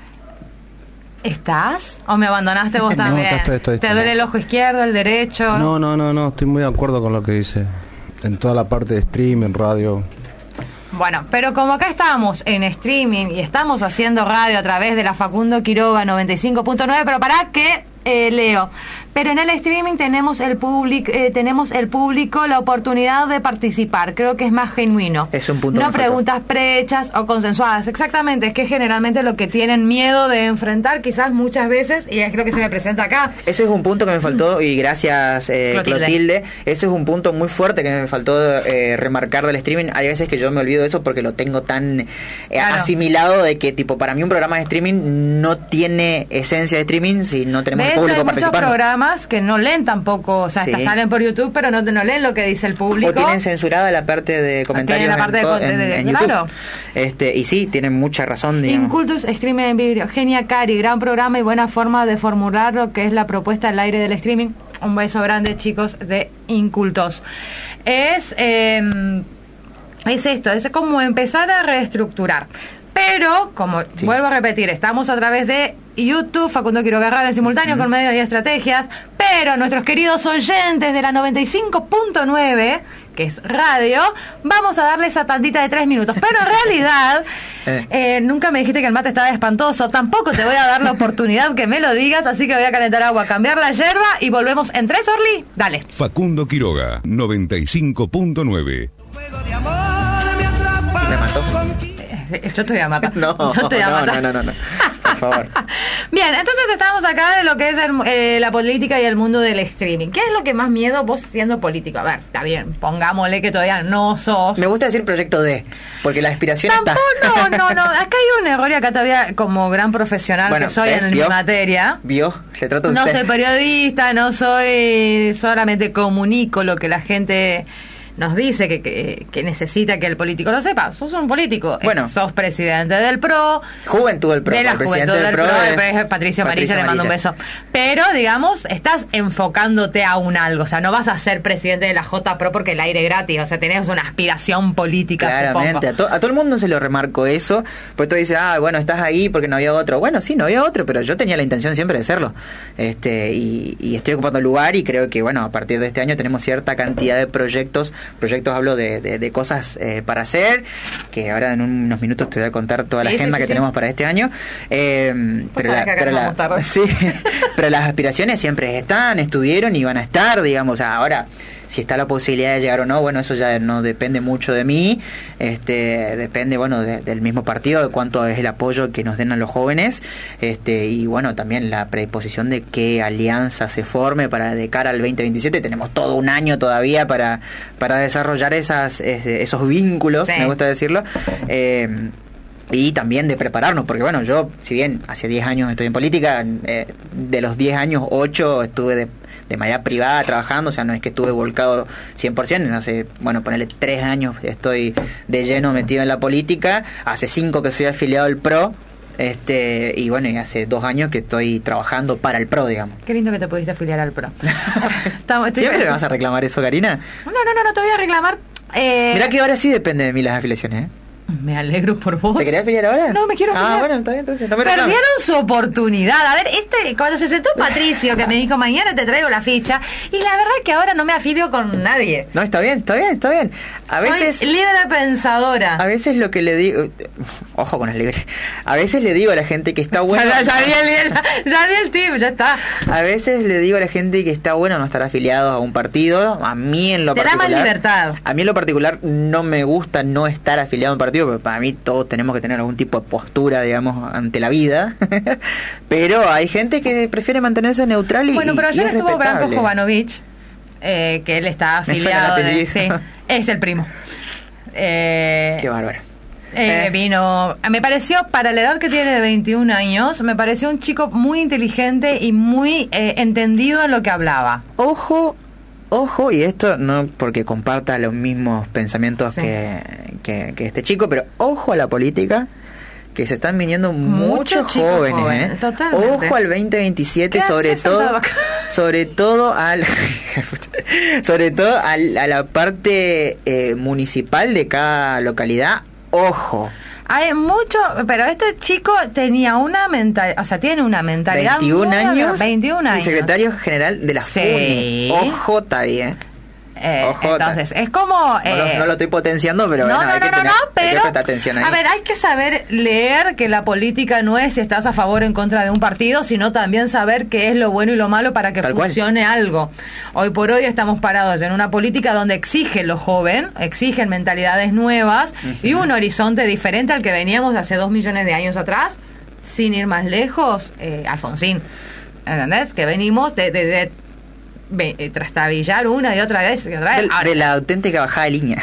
¿estás? ¿O me abandonaste vos también? No, estoy. ¿Te duele el ojo izquierdo, el derecho? No, estoy muy de acuerdo con lo que dice. En toda la parte de streaming, radio. Bueno, pero como acá estamos en streaming y estamos haciendo radio a través de la Facundo Quiroga 95.9, pero para que leo. Pero en el streaming tenemos el público la oportunidad de participar. Creo que es más genuino. Es un punto. No preguntas prehechas o consensuadas. Exactamente, es que generalmente lo que tienen miedo de enfrentar quizás muchas veces, y es lo que se me presenta acá. Ese es un punto que me faltó, y gracias Clotilde. Ese es un punto muy fuerte que me faltó remarcar del streaming. Hay veces que yo me olvido de eso porque lo tengo tan asimilado, de que tipo para mí un programa de streaming no tiene esencia de streaming si no tenemos público participando. Muchos programas que no leen tampoco, o sea, salen por YouTube, pero no leen lo que dice el público. O tienen censurada la parte de comentarios en YouTube. Claro. Y sí, tienen mucha razón, digamos. Incultus Streaming en Vibrio. Genia Cari, gran programa y buena forma de formular lo que es la propuesta al aire del streaming. Un beso grande, chicos de Incultos. Es esto, es como empezar a reestructurar. Pero, como vuelvo a repetir, estamos a través de YouTube, Facundo Quiroga Radio en simultáneo con medios y estrategias, pero nuestros queridos oyentes de la 95.9, que es radio, vamos a darle esa tandita de 3 minutos. Pero en realidad, nunca me dijiste que el mate estaba espantoso, tampoco te voy a dar la oportunidad que me lo digas, así que voy a calentar agua, cambiar la yerba y volvemos en 3, Orly. Dale. Facundo Quiroga, 95.9. Me mató. Yo te voy a matar. No, por favor. Bien, entonces estamos acá de lo que es la política y el mundo del streaming. ¿Qué es lo que más miedo vos siendo político? A ver, está bien, pongámosle que todavía no sos. Me gusta decir proyecto D, porque la aspiración está. No. Acá hay un error y acá todavía como gran profesional que soy en mi materia. Le trato no soy periodista, no soy, solamente comunico lo que la gente nos dice que necesita que el político lo sepa. Sos un político, sos presidente del PRO, Juventud del PRO, de la Juventud del PRO, es Patricio Amarilla, le mando un beso. Pero, digamos, estás enfocándote a un algo, o sea, no vas a ser presidente de la JPRO porque el aire es gratis, o sea, tenés una aspiración política. Claramente, a todo el mundo se lo remarco eso, pues tú dices, bueno, estás ahí porque no había otro. Bueno, sí, no había otro, pero yo tenía la intención siempre de serlo. Y estoy ocupando el lugar, y creo que, bueno, a partir de este año tenemos cierta cantidad de proyectos hablo de cosas para hacer, que ahora en unos minutos te voy a contar toda la agenda que tenemos para este año, pero las aspiraciones siempre estuvieron y van a estar, digamos. Ahora, si está la posibilidad de llegar o no, bueno, eso ya no depende mucho de mí, depende, bueno, del mismo partido, de cuánto es el apoyo que nos den a los jóvenes, y bueno, también la predisposición de qué alianza se forme para de cara al 2027. Tenemos todo un año todavía para desarrollar esos vínculos, me gusta decirlo, y también de prepararnos, porque bueno, yo, si bien hace 10 años estoy en política, de los 10 años, 8 estuve de manera privada trabajando, o sea, no es que estuve volcado 100%, hace, bueno, ponele 3 años estoy de lleno metido en la política, hace 5 que soy afiliado al PRO, y bueno, y hace 2 años que estoy trabajando para el PRO, digamos. Qué lindo que te pudiste afiliar al PRO. ¿Siempre me vas a reclamar eso, Karina? No te voy a reclamar. Mirá que ahora sí depende de mí las afiliaciones, ¿eh? Me alegro por vos. ¿Te querés afiliar ahora? No, me quiero afiliar. Bueno, está bien, entonces no me reclames. Perdieron su oportunidad. A ver, cuando se sentó Patricio, que me dijo, mañana te traigo la ficha, y la verdad es que ahora no me afilio con nadie. No, está bien. A veces... Soy libre pensadora. A veces lo que le digo... Ojo con el libre. A veces le digo a la gente que está bueno... Ya di el tip, ya está. A veces le digo a la gente que está bueno no estar afiliado a un partido. A mí en lo particular... Te da más libertad. A mí en lo particular no me gusta no estar afiliado a un partido, porque para mí todos tenemos que tener algún tipo de postura, digamos, ante la vida. Pero hay gente que prefiere mantenerse neutral y bueno, pero ayer estuvo Branko Jovanovic, que él está afiliado. Sí, es el primo. Qué bárbaro. Vino, me pareció, para la edad que tiene de 21 años, me pareció un chico muy inteligente y muy entendido en lo que hablaba. Ojo, y esto no porque comparta los mismos pensamientos que este chico, pero ojo a la política, que se están viniendo muchos jóvenes, Totalmente. Ojo al 2027, sobre todo a la parte municipal de cada localidad. Ojo. Hay mucho, pero este chico tenía una mentalidad, o sea, tiene una mentalidad 21 años y secretario general de la FUNI. Ojo, está bien. Entonces, es como... no lo estoy potenciando, pero bueno, hay que prestar atención ahí. A ver, hay que saber leer que la política no es si estás a favor o en contra de un partido, sino también saber qué es lo bueno y lo malo para que funcione algo. Hoy por hoy estamos parados en una política donde exigen lo joven, exigen mentalidades nuevas y un horizonte diferente al que veníamos de hace 2 millones de años atrás, sin ir más lejos, Alfonsín. ¿Entendés? Que venimos de trastabillar una y otra vez. De la auténtica bajada de línea.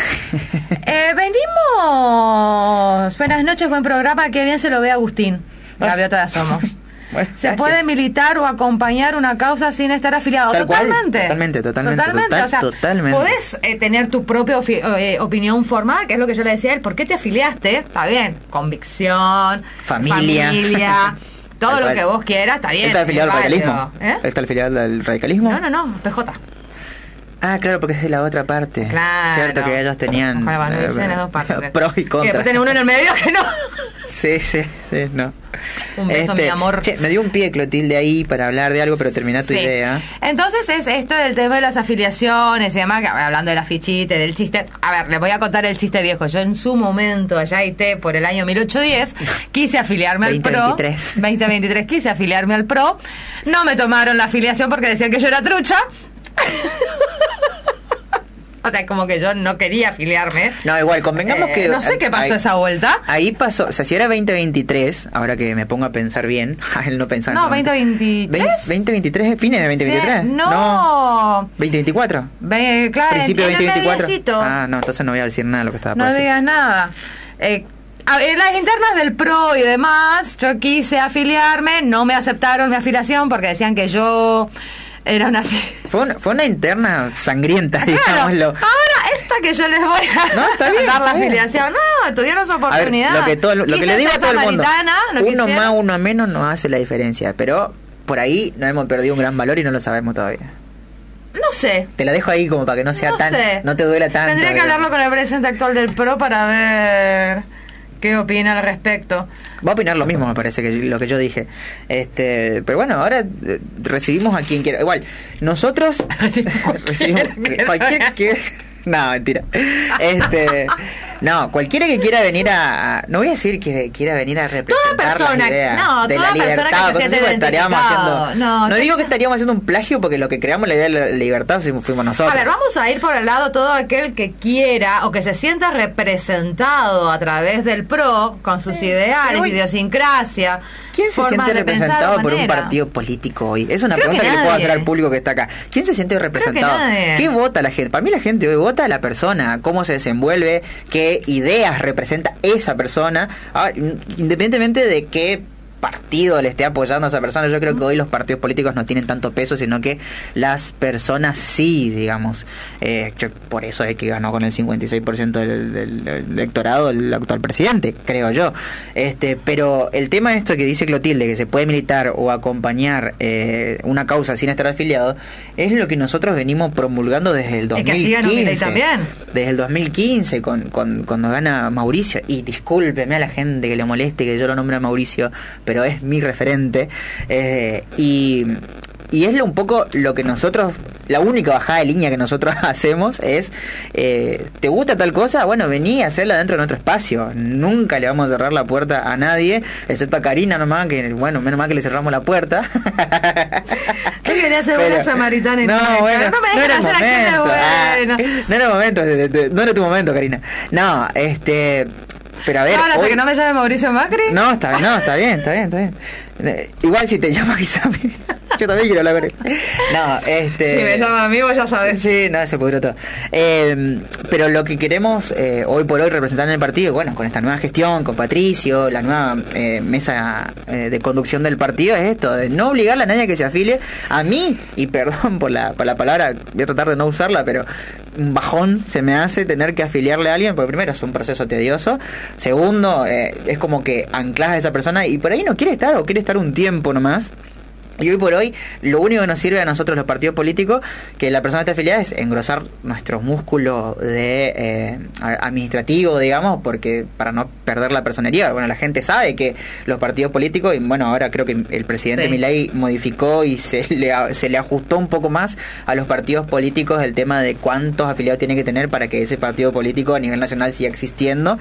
Venimos. Buenas noches, buen programa. Qué bien se lo ve Agustín, Gaviota de Asomo. Bueno, se puede militar o acompañar una causa sin estar afiliado. Totalmente. O sea, podés tener tu propia opinión formada, que es lo que yo le decía a él. ¿Por qué te afiliaste? Está bien. Convicción, familia todo lo que vos quieras, está bien. ¿Está afiliado al radicalismo? ¿Está afiliado al radicalismo? No, PJ. Ah, claro, porque es de la otra parte. Claro. Cierto que ellos tenían las dos partes. Pros y contras. Y después tenés uno en el medio que no. Sí, no. Un beso, mi amor. Me dio un pie, Clotilde, ahí para hablar de algo, pero termina tu idea. Entonces es esto del tema de las afiliaciones y demás, hablando de la fichita, del chiste. A ver, les voy a contar el chiste viejo. Yo en su momento, allá por el año 1810, quise afiliarme al PRO. 2023 quise afiliarme al PRO. No me tomaron la afiliación porque decían que yo era trucha. O sea, como que yo no quería afiliarme. No, igual, convengamos que... No sé qué pasó esa vuelta. Ahí pasó, o sea, si era 2023, ahora que me pongo a pensar bien, él no pensaba... No, 2023. 2023, fines de 2023. No. 2024. Claro, principio de 2024. No, entonces no voy a decir nada de lo que estaba pasando. No digas nada. En las internas del PRO y demás, yo quise afiliarme, no me aceptaron mi afiliación porque decían que yo... Era una fue una interna sangrienta, digámoslo. Ahora esta que yo les voy a dar la afiliación. No, tuvieron su oportunidad. Lo que le digo a todo el mundo, uno más, uno menos no hace la diferencia, pero por ahí nos hemos perdido un gran valor y no lo sabemos todavía. No sé. Te la dejo ahí como para que no sea no te duela tanto. Tendría que hablarlo con el presidente actual del PRO para ver qué opina al respecto. Va a opinar lo mismo, me parece, que lo que yo dije. Pero bueno, ahora recibimos a quien quiera. Igual, nosotros recibimos cualquier que... No, mentira. No, cualquiera que quiera venir no voy a decir que quiera venir a representar toda persona, las ideas de toda la libertad, persona que se siente identificado. No digo que estaríamos haciendo un plagio, porque lo que creamos la idea de la libertad fuimos nosotros. A ver, vamos a ir por el lado todo aquel que quiera o que se sienta representado a través del PRO con sus ideales, idiosincrasia. ¿Quién se siente representado por un partido político hoy? Es una pregunta que le puedo hacer al público que está acá. ¿Quién se siente representado? ¿Qué vota la gente? Para mí la gente hoy vota a la persona, cómo se desenvuelve, qué qué ideas representa esa persona, independientemente de qué partido le esté apoyando a esa persona. Yo creo que hoy los partidos políticos no tienen tanto peso, sino que las personas sí, digamos. Por eso es que ganó con el 56% del electorado el actual presidente, creo yo. Pero el tema de esto que dice Clotilde, que se puede militar o acompañar una causa sin estar afiliado, es lo que nosotros venimos promulgando desde el 2015. También. Desde el 2015, cuando gana Mauricio. Y discúlpeme a la gente que le moleste que yo lo nombre a Mauricio, pero es mi referente, y es un poco lo que nosotros, la única bajada de línea que nosotros hacemos es, ¿te gusta tal cosa? Bueno, vení a hacerla dentro de nuestro espacio. Nunca le vamos a cerrar la puerta a nadie, excepto a Karina nomás, que bueno, menos mal que le cerramos la puerta. Yo quería hacer una samaritana. No era el momento, no era tu momento, Karina. No, pero a ver, ahora hasta que no me llame Mauricio Macri. No, está bien. Igual si te llama Guisami, yo también quiero hablar con él. No, si me llama a mí, vos ya sabes. Sí, no, se pudrió todo. Pero lo que queremos hoy por hoy representar en el partido, bueno, con esta nueva gestión, con Patricio, la nueva mesa de conducción del partido, es esto, de no obligarle a nadie a que se afilie. A mí, y perdón por la palabra, voy a tratar de no usarla, pero un bajón se me hace tener que afiliarle a alguien, porque primero es un proceso tedioso, segundo, es como que anclas a esa persona y por ahí no quiere estar o quiere estar un tiempo nomás. Y hoy por hoy lo único que nos sirve a nosotros los partidos políticos, que la persona esté afiliada, es engrosar nuestros músculos de administrativo, digamos, porque para no perder la personería. Bueno, la gente sabe que los partidos políticos, y bueno, ahora creo que el presidente Milei modificó y se le ajustó un poco más a los partidos políticos el tema de cuántos afiliados tiene que tener para que ese partido político a nivel nacional siga existiendo.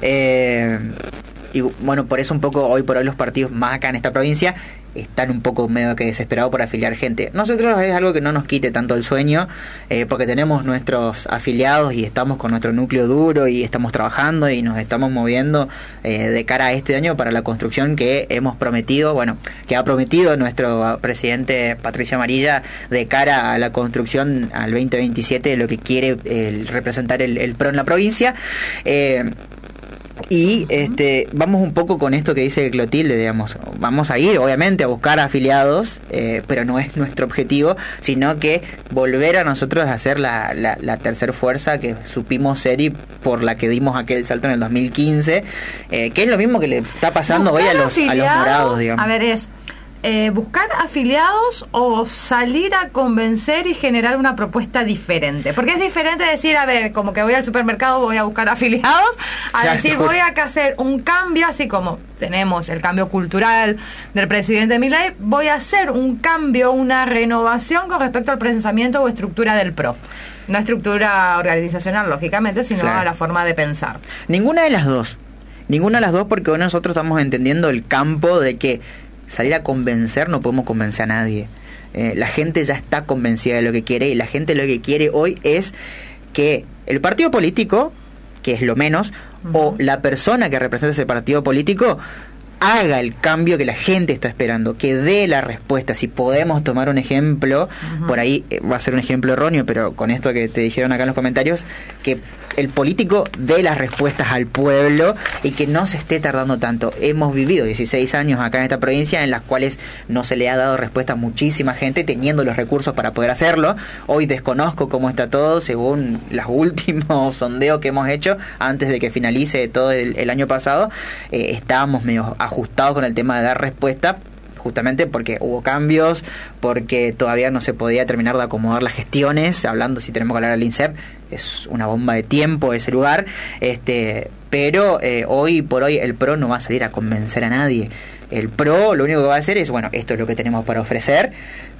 Y bueno, por eso un poco hoy por hoy los partidos más acá en esta provincia están un poco medio que desesperados por afiliar gente. Nosotros es algo que no nos quite tanto el sueño, porque tenemos nuestros afiliados y estamos con nuestro núcleo duro y estamos trabajando y nos estamos moviendo de cara a este año para la construcción que hemos prometido, bueno, que ha prometido nuestro presidente Patricio Amarilla de cara a la construcción al 2027 de lo que quiere representar el PRO en la provincia. Y vamos un poco con esto que dice Clotilde, digamos, vamos a ir obviamente a buscar afiliados, pero no es nuestro objetivo, sino que volver a nosotros a hacer la tercer fuerza que supimos ser y por la que dimos aquel salto en el 2015, que es lo mismo que le está pasando hoy a los morados, digamos. A ver, es buscar afiliados o salir a convencer y generar una propuesta diferente, porque es diferente decir, a ver, como que voy al supermercado, voy a buscar afiliados, a decir voy a hacer un cambio, así como tenemos el cambio cultural del presidente Milei, voy a hacer un cambio, una renovación con respecto al pensamiento o estructura del PRO. No estructura organizacional, lógicamente, sino a la forma de pensar. Ninguna de las dos, porque hoy nosotros estamos entendiendo el campo de que salir a convencer, no podemos convencer a nadie. La gente ya está convencida de lo que quiere, y la gente lo que quiere hoy es que el partido político, que es lo menos, o la persona que representa ese partido político, haga el cambio que la gente está esperando, que dé la respuesta. Si podemos tomar un ejemplo, por ahí va a ser un ejemplo erróneo, pero con esto que te dijeron acá en los comentarios, que el político dé las respuestas al pueblo y que no se esté tardando tanto. Hemos vivido 16 años acá en esta provincia en las cuales no se le ha dado respuesta a muchísima gente teniendo los recursos para poder hacerlo. Hoy desconozco cómo está todo según los últimos sondeos que hemos hecho antes de que finalice todo el año pasado. Estábamos medio ajustados con el tema de dar respuesta, justamente porque hubo cambios, porque todavía no se podía terminar de acomodar las gestiones, hablando si tenemos que hablar al INSEP, es una bomba de tiempo ese lugar, pero hoy por hoy el PRO no va a salir a convencer a nadie. El PRO lo único que va a hacer es, bueno, esto es lo que tenemos para ofrecer,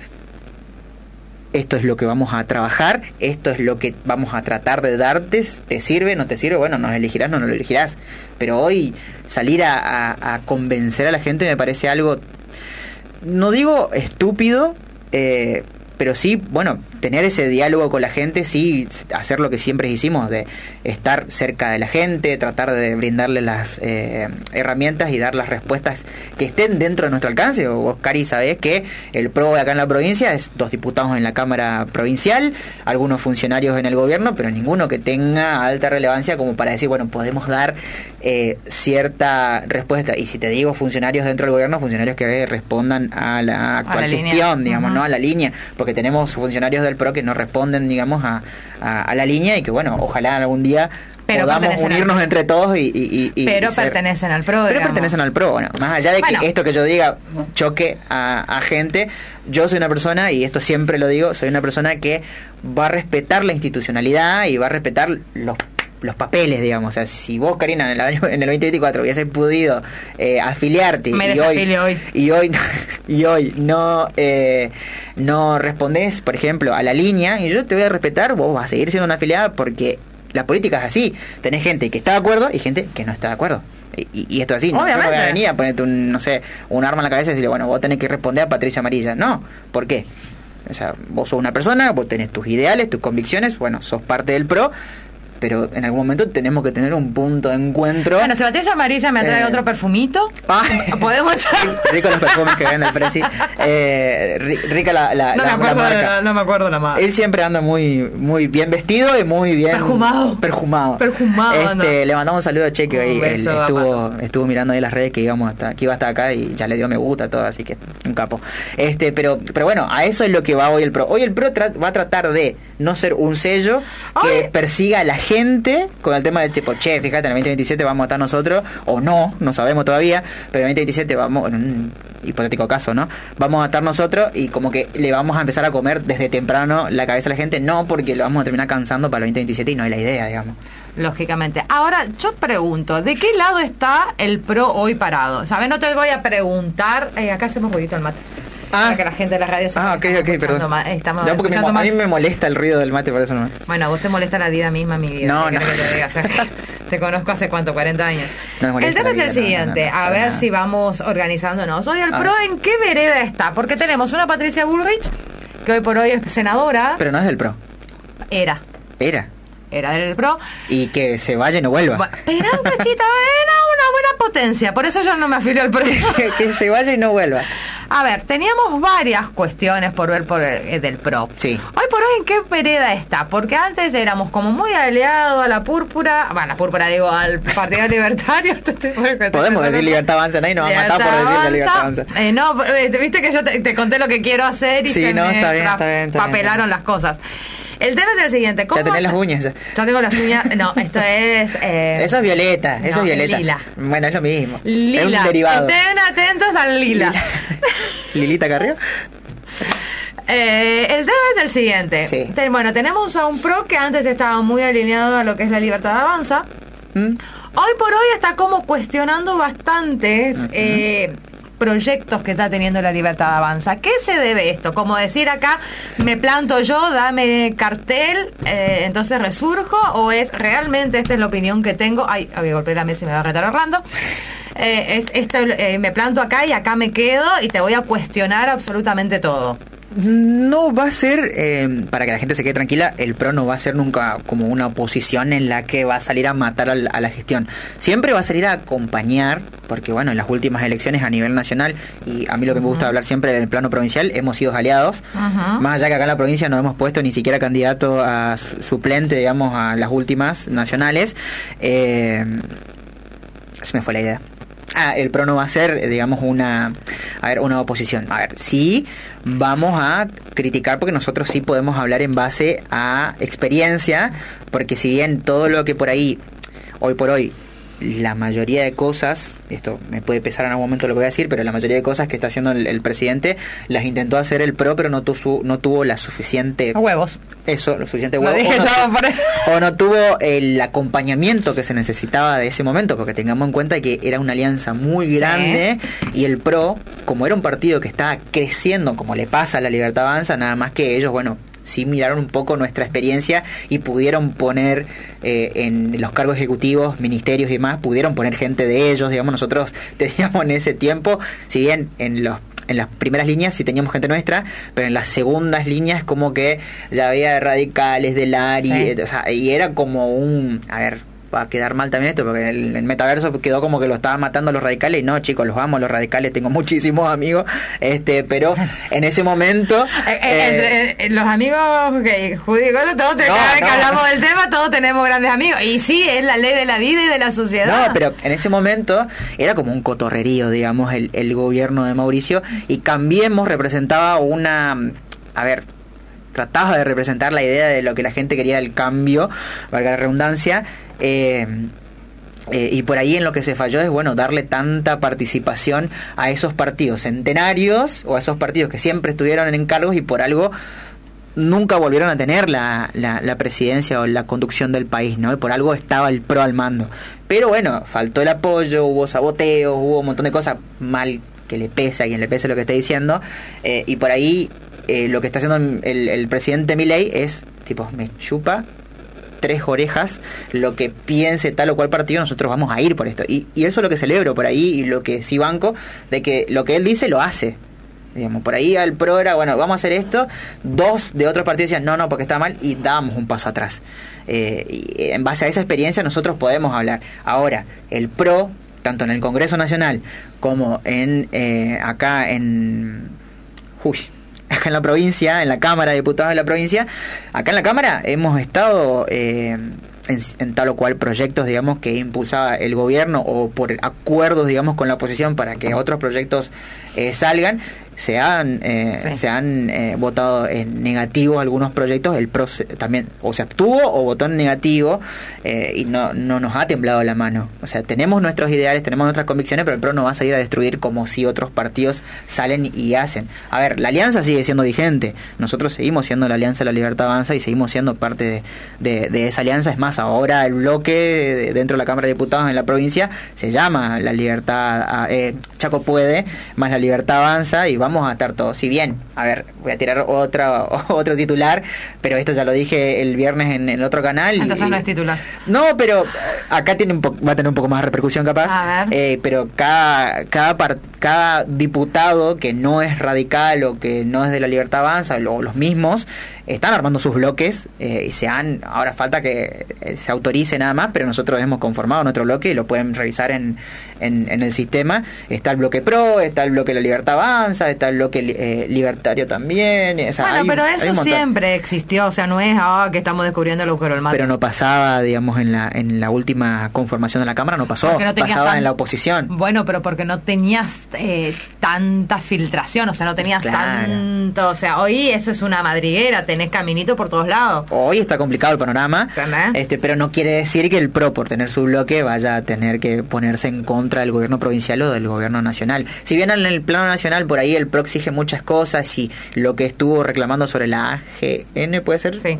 esto es lo que vamos a trabajar, esto es lo que vamos a tratar de darte, ¿te sirve? ¿No te sirve? Bueno, nos elegirás, no lo elegirás, pero hoy salir a convencer a la gente me parece algo, no digo estúpido, pero sí, bueno, tener ese diálogo con la gente, sí, hacer lo que siempre hicimos, de estar cerca de la gente, tratar de brindarle las herramientas y dar las respuestas que estén dentro de nuestro alcance. Vos, Cari, sabés que el PRO acá en la provincia es 2 diputados en la Cámara Provincial, algunos funcionarios en el gobierno, pero ninguno que tenga alta relevancia como para decir, bueno, podemos dar cierta respuesta. Y si te digo funcionarios dentro del gobierno, funcionarios que respondan a la actual gestión, digamos, no a la línea, porque tenemos funcionarios del PRO que no responden, digamos, a la línea, y que bueno, ojalá algún día podamos unirnos entre todos pero pertenecen al PRO, pero pertenecen al PRO. Bueno, más allá de que esto que yo diga choque a gente, yo soy una persona, y esto siempre lo digo, soy una persona que va a respetar la institucionalidad y va a respetar los papeles, digamos. O sea, si vos, Karina, en el 2024 hubieses podido afiliarte y hoy no respondés, por ejemplo, a la línea, y yo te voy a respetar, vos vas a seguir siendo una afiliada, porque la política es así. Tenés gente que está de acuerdo y gente que no está de acuerdo. Y esto es así. No, yo no voy a venir a ponerte un arma en la cabeza y decirle, bueno, vos tenés que responder a Patricia Amarilla. No, ¿por qué? O sea, vos sos una persona, vos tenés tus ideales, tus convicciones, bueno, sos parte del PRO, pero en algún momento tenemos que tener un punto de encuentro. Bueno, si Patricia Amarilla me trae otro perfumito, podemos echar. Rico los perfumes que vende el Prezi. Rica la marca. No me acuerdo la marca. Él siempre anda muy bien vestido y muy bien perfumado. Le mandamos un saludo a Che, que hoy estuvo mirando ahí las redes, que iba a estar acá y ya le dio me gusta todo, así que un capo. Pero bueno, a eso es lo que va hoy el PRO. Hoy el PRO va a tratar de no ser un sello que persiga a la gente con el tema de tipo, fíjate, en el 2027 vamos a estar nosotros, o no sabemos todavía, pero en el 2027 vamos, en un hipotético caso, ¿no? Vamos a estar nosotros y como que le vamos a empezar a comer desde temprano la cabeza a la gente, no porque lo vamos a terminar cansando para el 2027 y no es la idea, digamos. Lógicamente. Ahora, yo pregunto, ¿de qué lado está el PRO hoy parado? ¿Sabes? No te voy a preguntar, acá hacemos ruidito el mate. Para que la gente de la radio ok, perdón. No, porque a mí me molesta el ruido del mate, por eso no. Bueno, a vos te molesta la vida misma, mi vida. No. Te conozco hace cuánto, 40 años. El tema es el siguiente, a ver si vamos organizándonos. Hoy el PRO, ¿en qué vereda está? Porque tenemos una Patricia Bullrich, que hoy por hoy es senadora. Pero no es del PRO. Era del PRO. Y que se vaya y no vuelva. Era un cachito, era una buena potencia, por eso yo no me afilio al PRO. Que se vaya y no vuelva. A ver, teníamos varias cuestiones por ver del PRO. Sí. Hoy por hoy, ¿en qué vereda está? Porque antes éramos como muy aliados a la púrpura. Bueno, la púrpura, digo, al Partido Libertario. Podemos decir Libertad Avanza, nadie nos va a matar por decir la Libertad Avanza. No, viste que yo te conté lo que quiero hacer y está bien, papelaron las cosas. El tema es el siguiente. ¿Cómo ya tenés las uñas ya? Ya tengo las uñas. No, esto es... eso es violeta, eso es violeta. Lila. Bueno, es lo mismo. Lila. Es un derivado. Estén atentos al lila. ¿Lilita Carrió? El tema es el siguiente. Sí. Bueno, tenemos a un PRO que antes estaba muy alineado a lo que es la Libertad Avanza. Hoy por hoy está como cuestionando bastantes... proyectos que está teniendo la Libertad Avanza. ¿Qué se debe esto? Como decir acá, me planto yo, dame cartel, entonces resurjo, o es realmente, esta es la opinión que tengo, voy a golpear la mesa y me va a retar Orlando, me planto acá y acá me quedo y te voy a cuestionar absolutamente todo. No va a ser, para que la gente se quede tranquila, el PRO no va a ser nunca como una oposición en la que va a salir a matar a la gestión. Siempre va a salir a acompañar, porque bueno, en las últimas elecciones a nivel nacional, y a mí lo que me gusta hablar siempre en el plano provincial, hemos sido aliados. Más allá que acá en la provincia no hemos puesto ni siquiera candidato a suplente, digamos, a las últimas nacionales. Se me fue la idea. El PRO no va a ser, digamos, una oposición. A ver, sí vamos a criticar porque nosotros sí podemos hablar en base a experiencia, porque si bien todo lo que por ahí, hoy por hoy, la mayoría de cosas, esto me puede pesar en algún momento lo que voy a decir, pero la mayoría de cosas que está haciendo el presidente las intentó hacer el PRO, pero no tuvo la suficiente huevos. Eso, lo suficiente huevos. O no tuvo el acompañamiento que se necesitaba de ese momento, porque tengamos en cuenta que era una alianza muy grande, y el PRO, como era un partido que estaba creciendo, como le pasa a la Libertad Avanza, nada más que ellos, bueno, sí miraron un poco nuestra experiencia y pudieron poner en los cargos ejecutivos, ministerios y demás, pudieron poner gente de ellos, digamos, nosotros teníamos en ese tiempo, si bien en los en las primeras líneas sí teníamos gente nuestra, pero en las segundas líneas como que ya había radicales del ARI, o sea, y era como a ver, va a quedar mal también esto, porque el metaverso quedó como que lo estaba matando a los radicales, y no, chicos, los amo a los radicales, tengo muchísimos amigos, pero en ese momento... los amigos judíos, todos cada vez que hablamos del tema, todos tenemos grandes amigos, y sí, es la ley de la vida y de la sociedad. No, pero en ese momento era como un cotorrerío, digamos, el gobierno de Mauricio, y Cambiemos representaba trataba de representar la idea de lo que la gente quería del cambio, valga la redundancia, y por ahí en lo que se falló es, darle tanta participación a esos partidos centenarios o a esos partidos que siempre estuvieron en cargos y por algo nunca volvieron a tener la presidencia o la conducción del país, ¿no? Y por algo estaba el PRO al mando. Pero faltó el apoyo, hubo saboteos, hubo un montón de cosas mal que le pese a quien le pese lo que esté diciendo, y por ahí lo que está haciendo el presidente Milei es, me chupa 3 orejas lo que piense tal o cual partido, nosotros vamos a ir por esto. Y eso es lo que celebro por ahí, y lo que sí banco, de que lo que él dice lo hace. Digamos, por ahí al PRO era, vamos a hacer esto, 2 de otros partidos decían, no, porque está mal, y dábamos un paso atrás. Y en base a esa experiencia nosotros podemos hablar. Ahora, el PRO, tanto en el Congreso Nacional como acá en la provincia, en la Cámara de Diputados de la provincia, acá en la Cámara hemos estado en tal o cual proyectos, digamos, que impulsaba el gobierno, o por acuerdos, digamos, con la oposición para que otros proyectos salgan. Se han votado en negativo algunos proyectos, el PRO también o se abstuvo o votó en negativo, y no nos ha temblado la mano. O sea, tenemos nuestros ideales, tenemos nuestras convicciones, pero el PRO no va a salir a destruir como si otros partidos salen y hacen. A ver, la alianza sigue siendo vigente, nosotros seguimos siendo la Alianza de la Libertad Avanza y seguimos siendo parte de esa alianza. Es más, ahora el bloque dentro de la Cámara de Diputados en la provincia se llama la Libertad, Chaco Puede, más la Libertad Avanza, y vamos a estar todos. Si bien, voy a tirar otro titular, pero esto ya lo dije el viernes en el otro canal. Entonces no es titular. No, pero acá va a tener un poco más de repercusión capaz. Pero cada diputado que no es radical o que no es de la Libertad Avanza, o los mismos, están armando sus bloques, y ahora falta que se autorice nada más, pero nosotros hemos conformado nuestro bloque y lo pueden revisar en el sistema. Está el bloque PRO, está el bloque de la Libertad Avanza, está el bloque libertario también. O sea, pero eso siempre existió, o sea, no es que estamos descubriendo el agujero del mate. Pero no pasaba, digamos, en la última conformación de la Cámara, no pasó, pasaba en la oposición. Bueno, pero porque no tenías tanta filtración, o sea, no tenías tanto, o sea, hoy eso es una madriguera, tenés caminito por todos lados. Hoy está complicado el panorama, pero no quiere decir que el PRO, por tener su bloque, vaya a tener que ponerse en contra del gobierno provincial o del gobierno nacional. Si bien en el plano nacional por ahí el PRO exige muchas cosas, y lo que estuvo reclamando sobre la AGN, ¿puede ser? Sí.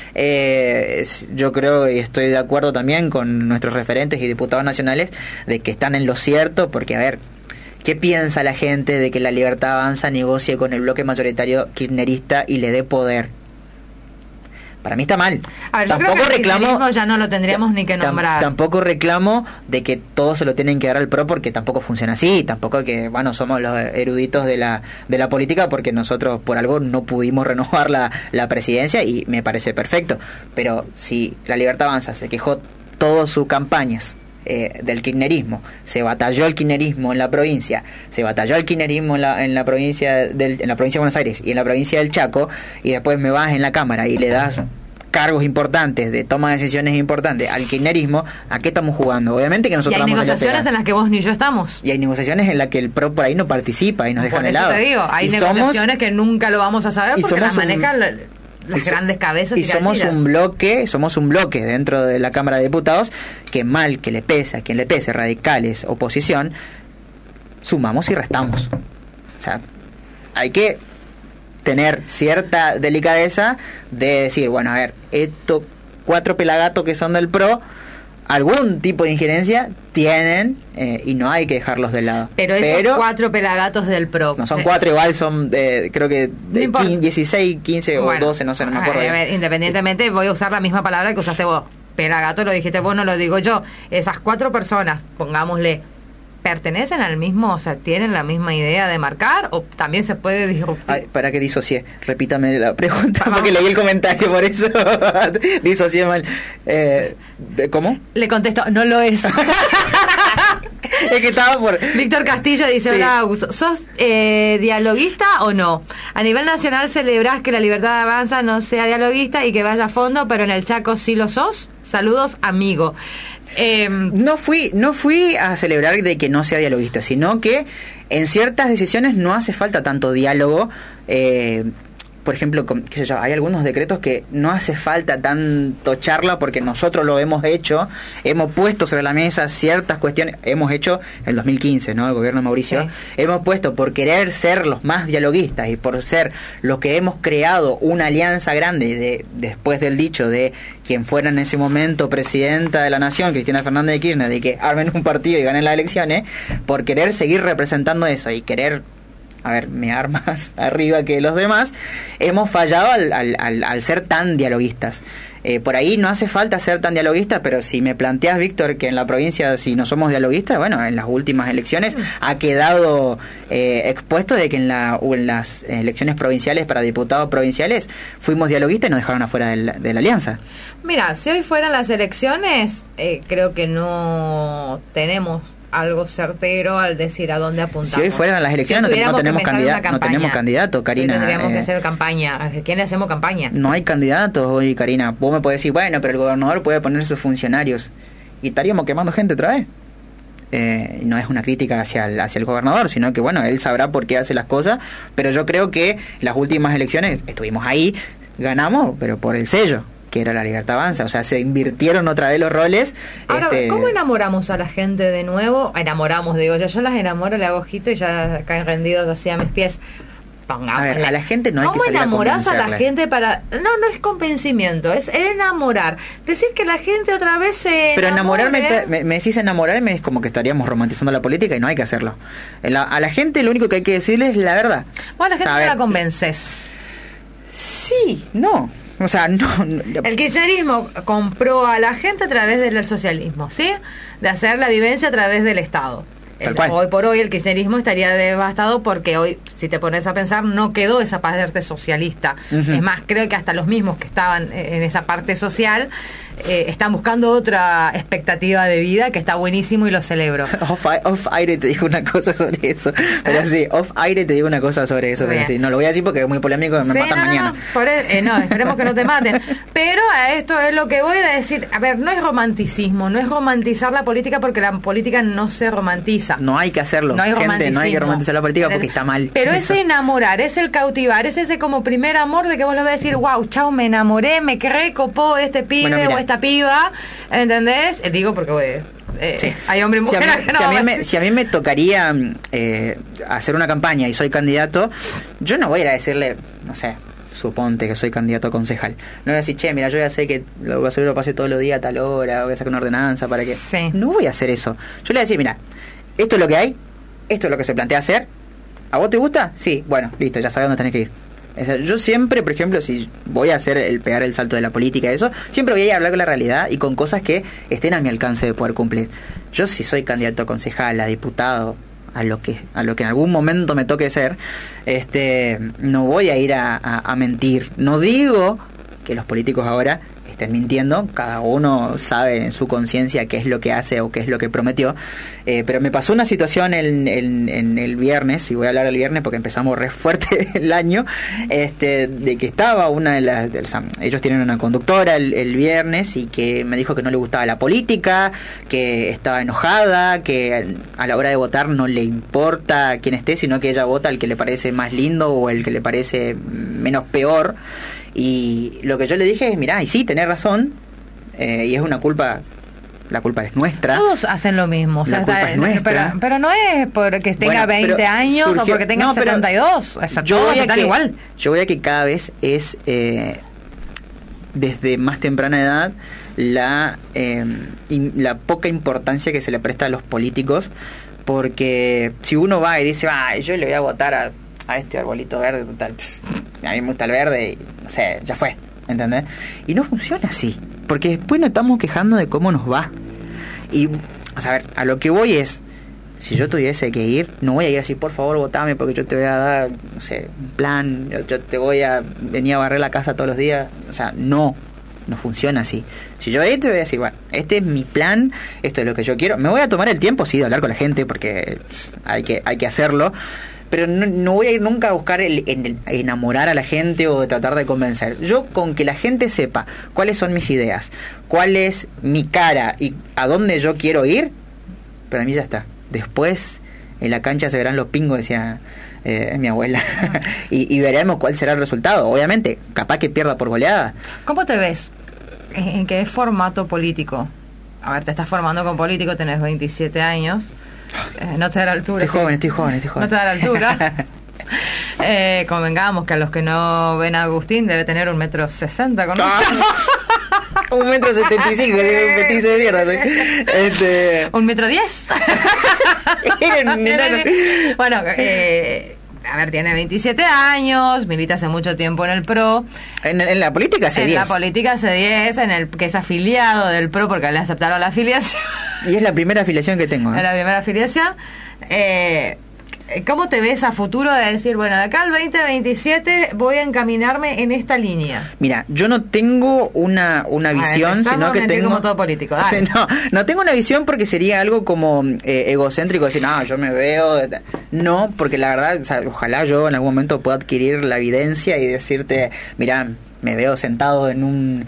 Yo creo y estoy de acuerdo también con nuestros referentes y diputados nacionales de que están en lo cierto, porque ¿qué piensa la gente de que la Libertad Avanza negocie con el bloque mayoritario kirchnerista y le dé poder? Para mí está mal. Tampoco reclamo, ya no lo tendríamos ni que nombrar. Tampoco reclamo de que todo se lo tienen que dar al PRO, porque tampoco funciona así. Tampoco que, somos los eruditos de la política, porque nosotros por algo no pudimos renovar la presidencia, y me parece perfecto. Pero si la Libertad Avanza se quejó todas sus campañas del kirchnerismo, se batalló el kirchnerismo en la provincia, se batalló el kirchnerismo en la provincia de Buenos Aires y en la provincia del Chaco, y después me vas en la Cámara y le das cargos importantes, de toma de decisiones importantes al kirchnerismo, ¿a qué estamos jugando? Obviamente que nosotros y hay negociaciones en las que vos ni yo estamos. Y hay negociaciones en las que el PRO por ahí no participa y nos dejan de lado. Por eso te digo, hay negociaciones que nunca lo vamos a saber porque las manejan las grandes cabezas. Y somos un bloque dentro de la Cámara de Diputados que, mal que le pese a quien le pese, radicales, oposición, sumamos y restamos. O sea, hay que tener cierta delicadeza de decir, estos 4 pelagatos que son del PRO, algún tipo de injerencia tienen, y no hay que dejarlos de lado. Pero esos 4 pelagatos del PRO, no son 4, igual son creo que 16, 15 o 12, no sé, no me acuerdo. Independientemente, voy a usar la misma palabra que usaste vos. Pelagato lo dijiste vos, no lo digo yo. Esas 4 personas, pongámosle pertenecen al mismo, o sea, tienen la misma idea de marcar, o también se puede disruptir. Ay, para que disocié, repítame la pregunta, porque leí el comentario, por eso disocié mal. ¿Cómo? Le contesto, no lo es. Es que estaba por... Víctor Castillo dice, Sí. hola Augusto, ¿sos dialoguista o no? A nivel nacional celebrás que la Libertad Avanza no sea dialoguista y que vaya a fondo, pero en el Chaco sí lo sos. Saludos, amigo. No fui a celebrar de que no sea dialoguista, sino que en ciertas decisiones no hace falta tanto diálogo. Por ejemplo, qué sé yo, hay algunos decretos que no hace falta tanto charla porque nosotros lo hemos hecho, hemos puesto sobre la mesa ciertas cuestiones, hemos hecho en el 2015, ¿no? El gobierno de Mauricio, Sí. Hemos puesto por querer ser los más dialoguistas y por ser los que hemos creado una alianza grande después del dicho de quien fuera en ese momento presidenta de la nación, Cristina Fernández de Kirchner, de que armen un partido y ganen las elecciones, por querer seguir representando eso y querer mear más arriba que los demás, hemos fallado al ser tan dialoguistas. Por ahí no hace falta ser tan dialoguista, pero si me planteas, Víctor, que en la provincia si no somos dialoguistas, bueno, en las últimas elecciones ha quedado expuesto de que en las elecciones provinciales para diputados provinciales fuimos dialoguistas y nos dejaron afuera de la alianza. Mira, si hoy fueran las elecciones, creo que no tenemos algo certero al decir a dónde apuntamos. Si hoy fueran las elecciones Si no tenemos tuviéramos que no tenemos candidato, Karina. Sí, tendríamos que hacer campaña. ¿A quién le hacemos campaña? No hay candidatos hoy, Karina. Vos me podés decir, bueno, pero el gobernador puede poner sus funcionarios. Y estaríamos quemando gente otra vez. No es una crítica hacia el gobernador, sino que, bueno, él sabrá por qué hace las cosas. Pero yo creo que las últimas elecciones estuvimos ahí, ganamos, pero por el sello, que era la Libertad Avanza. O sea, se invirtieron otra vez los roles. Ahora, ¿cómo enamoramos a la gente de nuevo? Enamoramos, digo yo las enamoro, le hago ojito y ya caen rendidos así a mis pies. A ver, a la gente no hay que salir a ¿Cómo enamorás a la convencerle? gente para...? No es convencimiento, es enamorar. Decir que la gente otra vez se Pero enamorarme, enamore. me decís enamorarme, es como que estaríamos romantizando la política y no hay que hacerlo. A la gente lo único que hay que decirle es la verdad. Bueno, la gente A no ver, la convences. Sí, no. O sea, no. El kirchnerismo compró a la gente a través del socialismo, ¿sí? De hacer la vivencia a través del Estado. Tal cual. Hoy por hoy el kirchnerismo estaría devastado porque hoy, si te pones a pensar, no quedó esa parte socialista. Ujú. Es más, creo que hasta los mismos que estaban en esa parte social están buscando otra expectativa de vida que está buenísimo y lo celebro. Off aire te digo una cosa sobre eso. Pero sí, off aire te digo una cosa sobre eso. Pero Bien. sí, no lo voy a decir porque es muy polémico, me Sí, matan mañana. No, esperemos que no te maten. Pero a esto es lo que voy a decir. A ver, no es romanticismo, no es romantizar la política porque la política no se romantiza. No hay que hacerlo. No hay Gente, no hay que romanticismo. romantizar la política porque está mal. Pero es enamorar, es el cautivar, es ese como primer amor de que vos lo vas a decir, wow, chao, me enamoré, me recopó este pibe Bueno, mira. o esta piba, ¿entendés? Digo porque Sí. hay hombre y Si mujer. a mí me tocaría hacer una campaña y soy candidato, yo no voy a ir a decirle, no sé, suponte que soy candidato a concejal. No voy a decir, che, mira, yo ya sé que lo basurero lo pasé todos los días a tal hora, voy a sacar una ordenanza para que... Sí. No voy a hacer eso. Yo le voy a decir, mira, esto es lo que hay, esto es lo que se plantea hacer. ¿A vos te gusta? Sí, bueno, listo, ya sabes dónde tenés que ir. O sea, yo siempre, por ejemplo, si voy a hacer pegar el salto de la política y eso, siempre voy a ir a hablar con la realidad y con cosas que estén a mi alcance de poder cumplir. Yo si soy candidato a concejal, a diputado, a lo que en algún momento me toque ser, no voy a ir a mentir. No digo que los políticos ahora estén mintiendo, cada uno sabe en su conciencia qué es lo que hace o qué es lo que prometió, pero me pasó una situación en el viernes, y voy a hablar del viernes porque empezamos re fuerte el año, de que estaba una de las, ellos tienen una conductora el viernes y que me dijo que no le gustaba la política, que estaba enojada, que a la hora de votar no le importa quién esté, sino que ella vota al que le parece más lindo o el que le parece menos peor. Y lo que yo le dije es, mirá, y sí, tenés razón, y es una culpa, la culpa es nuestra. Todos hacen lo mismo. O sea, La culpa es nuestra. pero no es porque tenga Bueno, 20 pero años o surgió- porque tenga no, pero 72. O sea, yo todos voy a están que, igual. Yo voy a que cada vez es, desde más temprana edad, la poca importancia que se le presta a los políticos, porque si uno va y dice, yo le voy a votar a este arbolito verde, total, a mí me gusta el verde y no sé, ya fue, ¿entendés? Y no funciona así, porque después nos estamos quejando de cómo nos va. Y, o sea, a ver, a lo que voy es, Si yo tuviese que ir, no voy a ir así, por favor, votame porque yo te voy a dar, no sé, un plan, yo te voy a venir a barrer la casa todos los días. O sea, no funciona así. Si yo te voy a decir, bueno, este es mi plan, esto es lo que yo quiero. Me voy a tomar el tiempo, sí, de hablar con la gente porque hay que hacerlo. Pero no voy a ir nunca a buscar el enamorar a la gente o de tratar de convencer. Yo con que la gente sepa cuáles son mis ideas, cuál es mi cara y a dónde yo quiero ir, para mí ya está. Después en la cancha se verán los pingos, decía mi abuela, y veremos cuál será el resultado. Obviamente, capaz que pierda por goleada. ¿Cómo te ves? ¿En qué formato político? A ver, te estás formando con político, tenés 27 años. No te da la altura. Estoy joven. No te da la altura. Convengamos que a los que no ven a Agustín debe tener 1,60 m con un 1,75 m, un petizo de mierda. 1,10 m. Bueno, a ver, tiene 27 años, milita hace mucho tiempo en el PRO. En la política hace 10. En la política hace 10, que es afiliado del PRO porque le aceptaron la afiliación. Y es la primera afiliación que tengo. Es la primera afiliación. ¿Cómo te ves a futuro de decir, bueno, de acá al 2027 voy a encaminarme en esta línea? Mira, yo no tengo una visión, sino que tengo... como todo político, dale. No tengo una visión porque sería algo como egocéntrico, decir, no, yo me veo... No, porque la verdad, o sea, ojalá yo en algún momento pueda adquirir la evidencia y decirte, mira, me veo sentado en un...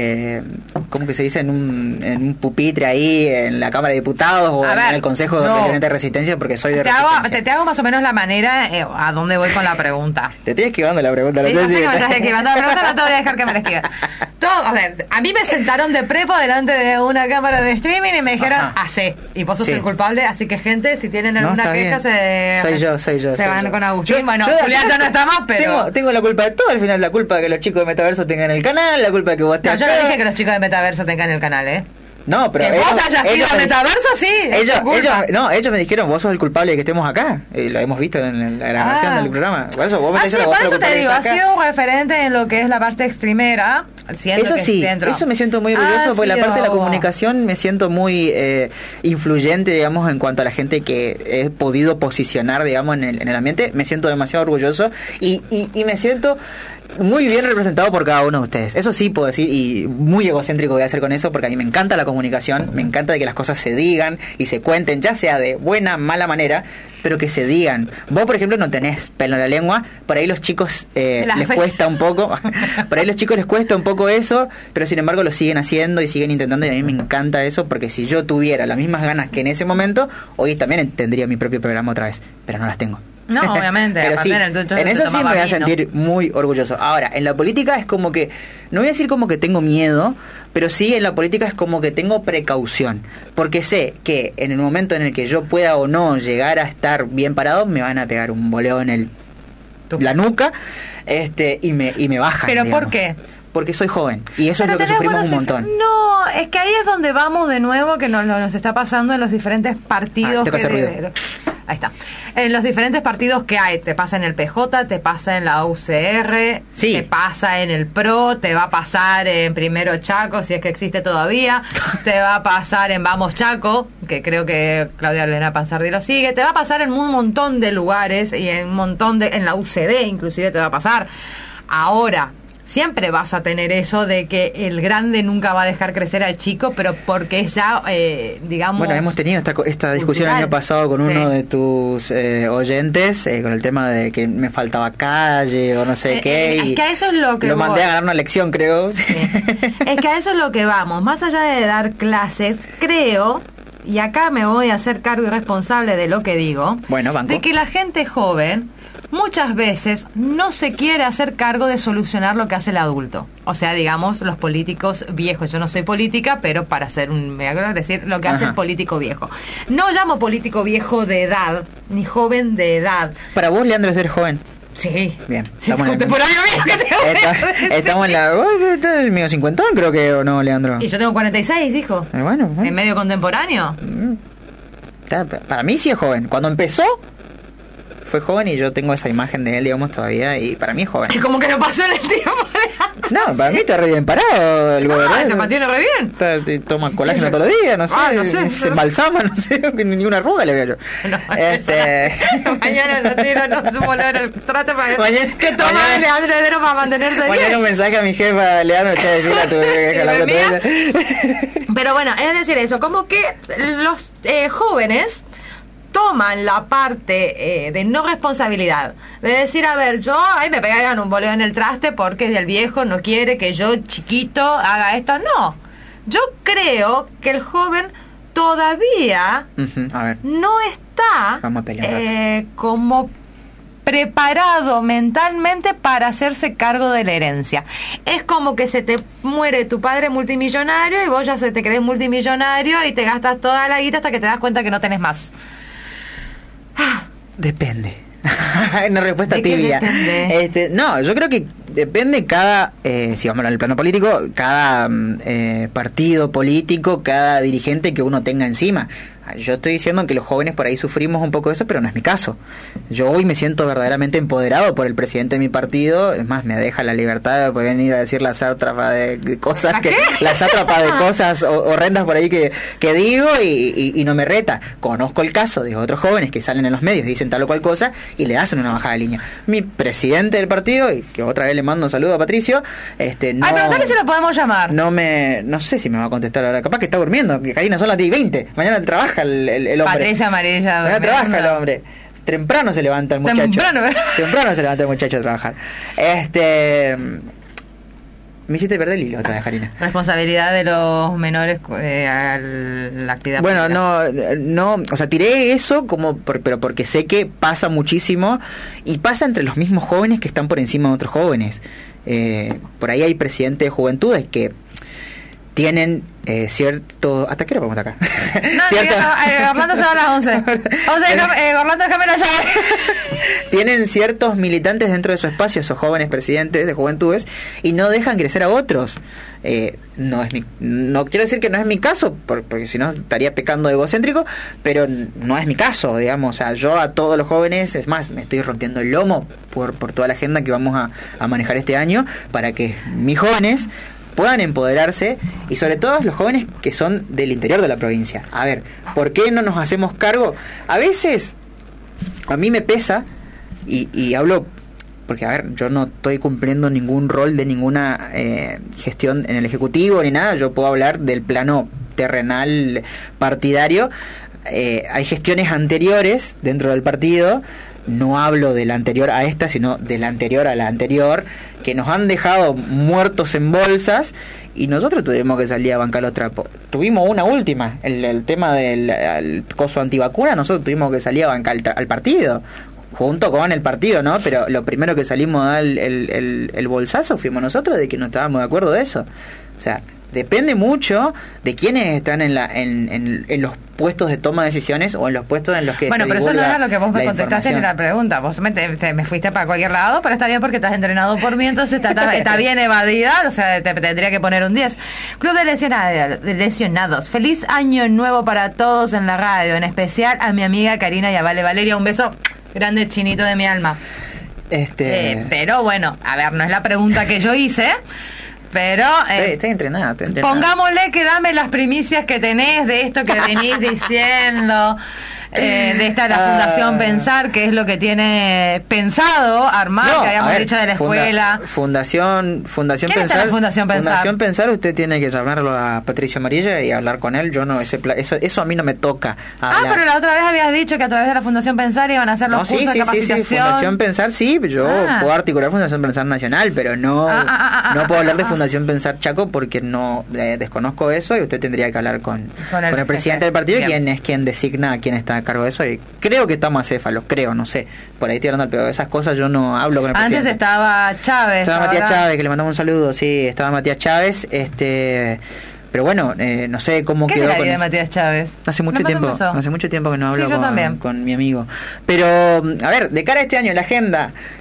¿cómo que se dice? En un pupitre ahí en la Cámara de Diputados o en el Consejo de Resistencia porque soy de Resistencia. Te hago más o menos la manera a dónde voy con la pregunta. Te estoy esquivando la pregunta. Sí, no sé que me estás esquivando la pregunta, no te voy a dejar que me la esquives. A ver, a mí me sentaron de prepo delante de una cámara de streaming y me dijeron, hacé. Y vos sos el culpable, así que gente, si tienen alguna queja, soy yo. Se van con Agustín. Bueno, Julián ya no está más, pero... Tengo la culpa de todo, al final la culpa de que los chicos de Metaverso tengan el canal, la culpa de que vos estés yo no dije que los chicos de Metaverso tengan el canal, ¿eh? No, pero que vos hayas sido Metaverso, sí. Ellos me dijeron, vos sos el culpable de que estemos acá. Lo hemos visto en la grabación del programa. Por eso vos me por eso te digo, has sido un referente en lo que es la parte streamera. Eso sí, eso me siento muy orgulloso porque la parte de la comunicación me siento muy influyente, digamos, en cuanto a la gente que he podido posicionar, digamos, en el ambiente. Me siento demasiado orgulloso y me siento muy bien representado por cada uno de ustedes. Eso sí puedo decir, y muy egocéntrico voy a hacer con eso, porque a mí me encanta la comunicación, me encanta de que las cosas se digan y se cuenten, ya sea de buena, mala manera, pero que se digan. Vos, por ejemplo, no tenés pelo en la lengua, por ahí los chicos les cuesta un poco, por ahí los chicos les cuesta un poco eso, pero sin embargo lo siguen haciendo y siguen intentando, y a mí me encanta eso, porque si yo tuviera las mismas ganas que en ese momento, hoy también tendría mi propio programa otra vez, pero no las tengo. No, obviamente. Pero sí, en eso sí me voy a sentir muy orgulloso. Ahora, en la política es como que, no voy a decir como que tengo miedo, pero sí en la política es como que tengo precaución. Porque sé que en el momento en el que yo pueda o no llegar a estar bien parado, me van a pegar un boleo en la nuca y me bajan. ¿Pero digamos. por qué? Porque soy joven y eso es lo que sufrimos un montón. No, es que ahí es donde vamos de nuevo, que nos está pasando en los diferentes partidos. Ahí está. En los diferentes partidos que hay, te pasa en el PJ, te pasa en la UCR, te pasa en el PRO, te va a pasar en Primero Chaco, si es que existe todavía, te va a pasar en Vamos Chaco, que creo que Claudia Elena Panzardi lo sigue, te va a pasar en un montón de lugares y en un montón en la UCD inclusive te va a pasar. Ahora, siempre vas a tener eso de que el grande nunca va a dejar crecer al chico, pero porque es ya, digamos... Bueno, hemos tenido esta discusión el año pasado con uno de tus oyentes, con el tema de que me faltaba calle o no sé qué. Es que a eso es lo que lo mandé a ganar una lección, creo. Sí. Es que a eso es lo que vamos. Más allá de dar clases, creo, y acá me voy a hacer cargo y responsable de lo que digo, de que la gente joven muchas veces no se quiere hacer cargo de solucionar lo que hace el adulto. O sea, digamos, los políticos viejos. Yo no soy política, pero para hacer me voy a decir lo que hace el político viejo. No llamo político viejo de edad, ni joven de edad. Para vos, Leandro, es ser joven. Sí. Bien. Sí, contemporáneo mío que te estamos en la... medio 50, creo que, ¿o no, Leandro? Y yo tengo 46, hijo. Bueno. ¿En medio contemporáneo? Para mí sí es joven. Cuando empezó... fue joven y yo tengo esa imagen de él, digamos, todavía, y para mí es joven. Es como que no pasó en el tiempo. No, para mí está re bien parado el gobernador. Se mantiene re bien. Toma colágeno todos los días, no sé. Se embalsama, no sé, ni una arruga le veo yo. No, mañana lo tiro, no volver el trato para que toma Leandro Heredero para mantenerse bien. Mañana un mensaje a mi jefa, Leandro, che, decirle a tu vieja. Pero bueno, es decir eso, como que los jóvenes toman la parte de no responsabilidad, de decir, a ver, yo, me pegaron un boleo en el traste porque el viejo no quiere que yo, chiquito, haga esto. No, yo creo que el joven todavía A ver. no está Vamos a pelear como preparado mentalmente para hacerse cargo de la herencia. Es como que se te muere tu padre multimillonario y vos ya se te crees multimillonario y te gastas toda la guita hasta que te das cuenta que no tenés más. Depende. Una respuesta ¿De qué tibia. depende? No, yo creo que depende cada, si vamos al plano político, cada partido político, cada dirigente que uno tenga encima. Yo estoy diciendo que los jóvenes por ahí sufrimos un poco de eso, pero no es mi caso. Yo hoy me siento verdaderamente empoderado por el presidente de mi partido. Es más, me deja la libertad de poder venir a decir la sátrapa de cosas la sátrapa de cosas horrendas por ahí que digo y no me reta. Conozco el caso de otros jóvenes que salen en los medios y dicen tal o cual cosa y le hacen una bajada de línea. Mi presidente del partido, y que otra vez le mando un saludo a Patricio, no... Ay, preguntale si lo podemos llamar. No sé si me va a contestar ahora. Capaz que está durmiendo, que Karina son las 10:20. Mañana trabaja el hombre. Patricia Amarilla. Mañana trabaja el hombre. Temprano se levanta el muchacho. Temprano se levanta el muchacho a trabajar. Me hiciste perder el hilo otra vez, Karina. Responsabilidad de los menores a la actividad política. No, o sea, tiré eso pero porque sé que pasa muchísimo y pasa entre los mismos jóvenes que están por encima de otros jóvenes. Por ahí hay presidentes de juventudes que tienen cierto... ¿Hasta qué hora vamos acá? No, Orlando se va a las 11. Orlando, déjame la llave. Tienen ciertos militantes dentro de su espacio, esos jóvenes presidentes de juventudes, y no dejan crecer a otros. No quiero decir que no es mi caso, porque si no estaría pecando de egocéntrico, pero no es mi caso, digamos. O sea, yo a todos los jóvenes, es más, me estoy rompiendo el lomo por toda la agenda que vamos a manejar este año, para que mis jóvenes puedan empoderarse, y sobre todo los jóvenes que son del interior de la provincia. A ver, ¿por qué no nos hacemos cargo? A veces a mí me pesa, y hablo porque, a ver, yo no estoy cumpliendo ningún rol de ninguna gestión en el Ejecutivo ni nada. Yo puedo hablar del plano terrenal partidario. Hay gestiones anteriores dentro del partido, no hablo de la anterior a esta, sino de la anterior a la anterior, que nos han dejado muertos en bolsas, y nosotros tuvimos que salir a bancar los trapos. Tuvimos una última, el tema del coso antivacuna, nosotros tuvimos que salir a bancar al partido, junto con el partido, ¿no? Pero lo primero que salimos a dar el bolsazo fuimos nosotros, de que no estábamos de acuerdo de eso. O sea, depende mucho de quiénes están en los puestos de toma de decisiones o en los puestos en los que bueno, se pero eso no divulga era lo que vos me la contestaste en la pregunta. Vos me fuiste para cualquier lado, pero está bien porque estás entrenado por mí, entonces está bien evadida, o sea, te tendría que poner un 10. Club de Lesionados. Feliz año nuevo para todos en la radio, en especial a mi amiga Karina y a Valeria. Un beso grande, chinito de mi alma. Pero bueno, a ver, no es la pregunta que yo hice. Pero estoy entrenada. Pongámosle que dame las primicias que tenés de esto que venís diciendo, de esta la Fundación Pensar, que es lo que tiene pensado armar, que habíamos dicho de la escuela. Fundación ¿Quién Pensar. está en la Fundación Pensar? Fundación Pensar, usted tiene que llamarlo a Patricio Amarilla y hablar con él. Yo no, eso a mí no me toca. Pero la otra vez habías dicho que a través de la Fundación Pensar iban a hacer los cursos de capacitación. Sí, Fundación Pensar, sí, yo puedo articular Fundación Pensar Nacional, pero no puedo hablar de Fundación Pensar Chaco porque no desconozco eso, y usted tendría que hablar con el presidente del partido, quien es quien designa a quien está a cargo de eso, y creo que estamos acéfalos, no sé, por ahí tirando al pedo, esas cosas yo no hablo con el presidente. Antes estaba Chávez. Estaba Matías Chávez, que le mandamos un saludo, sí, estaba Matías Chávez, pero bueno, no sé cómo quedó. ¿Qué es la vida de Matías Chávez? Hace mucho tiempo que no hablo con mi amigo. Pero, a ver, de cara a este año, la agenda,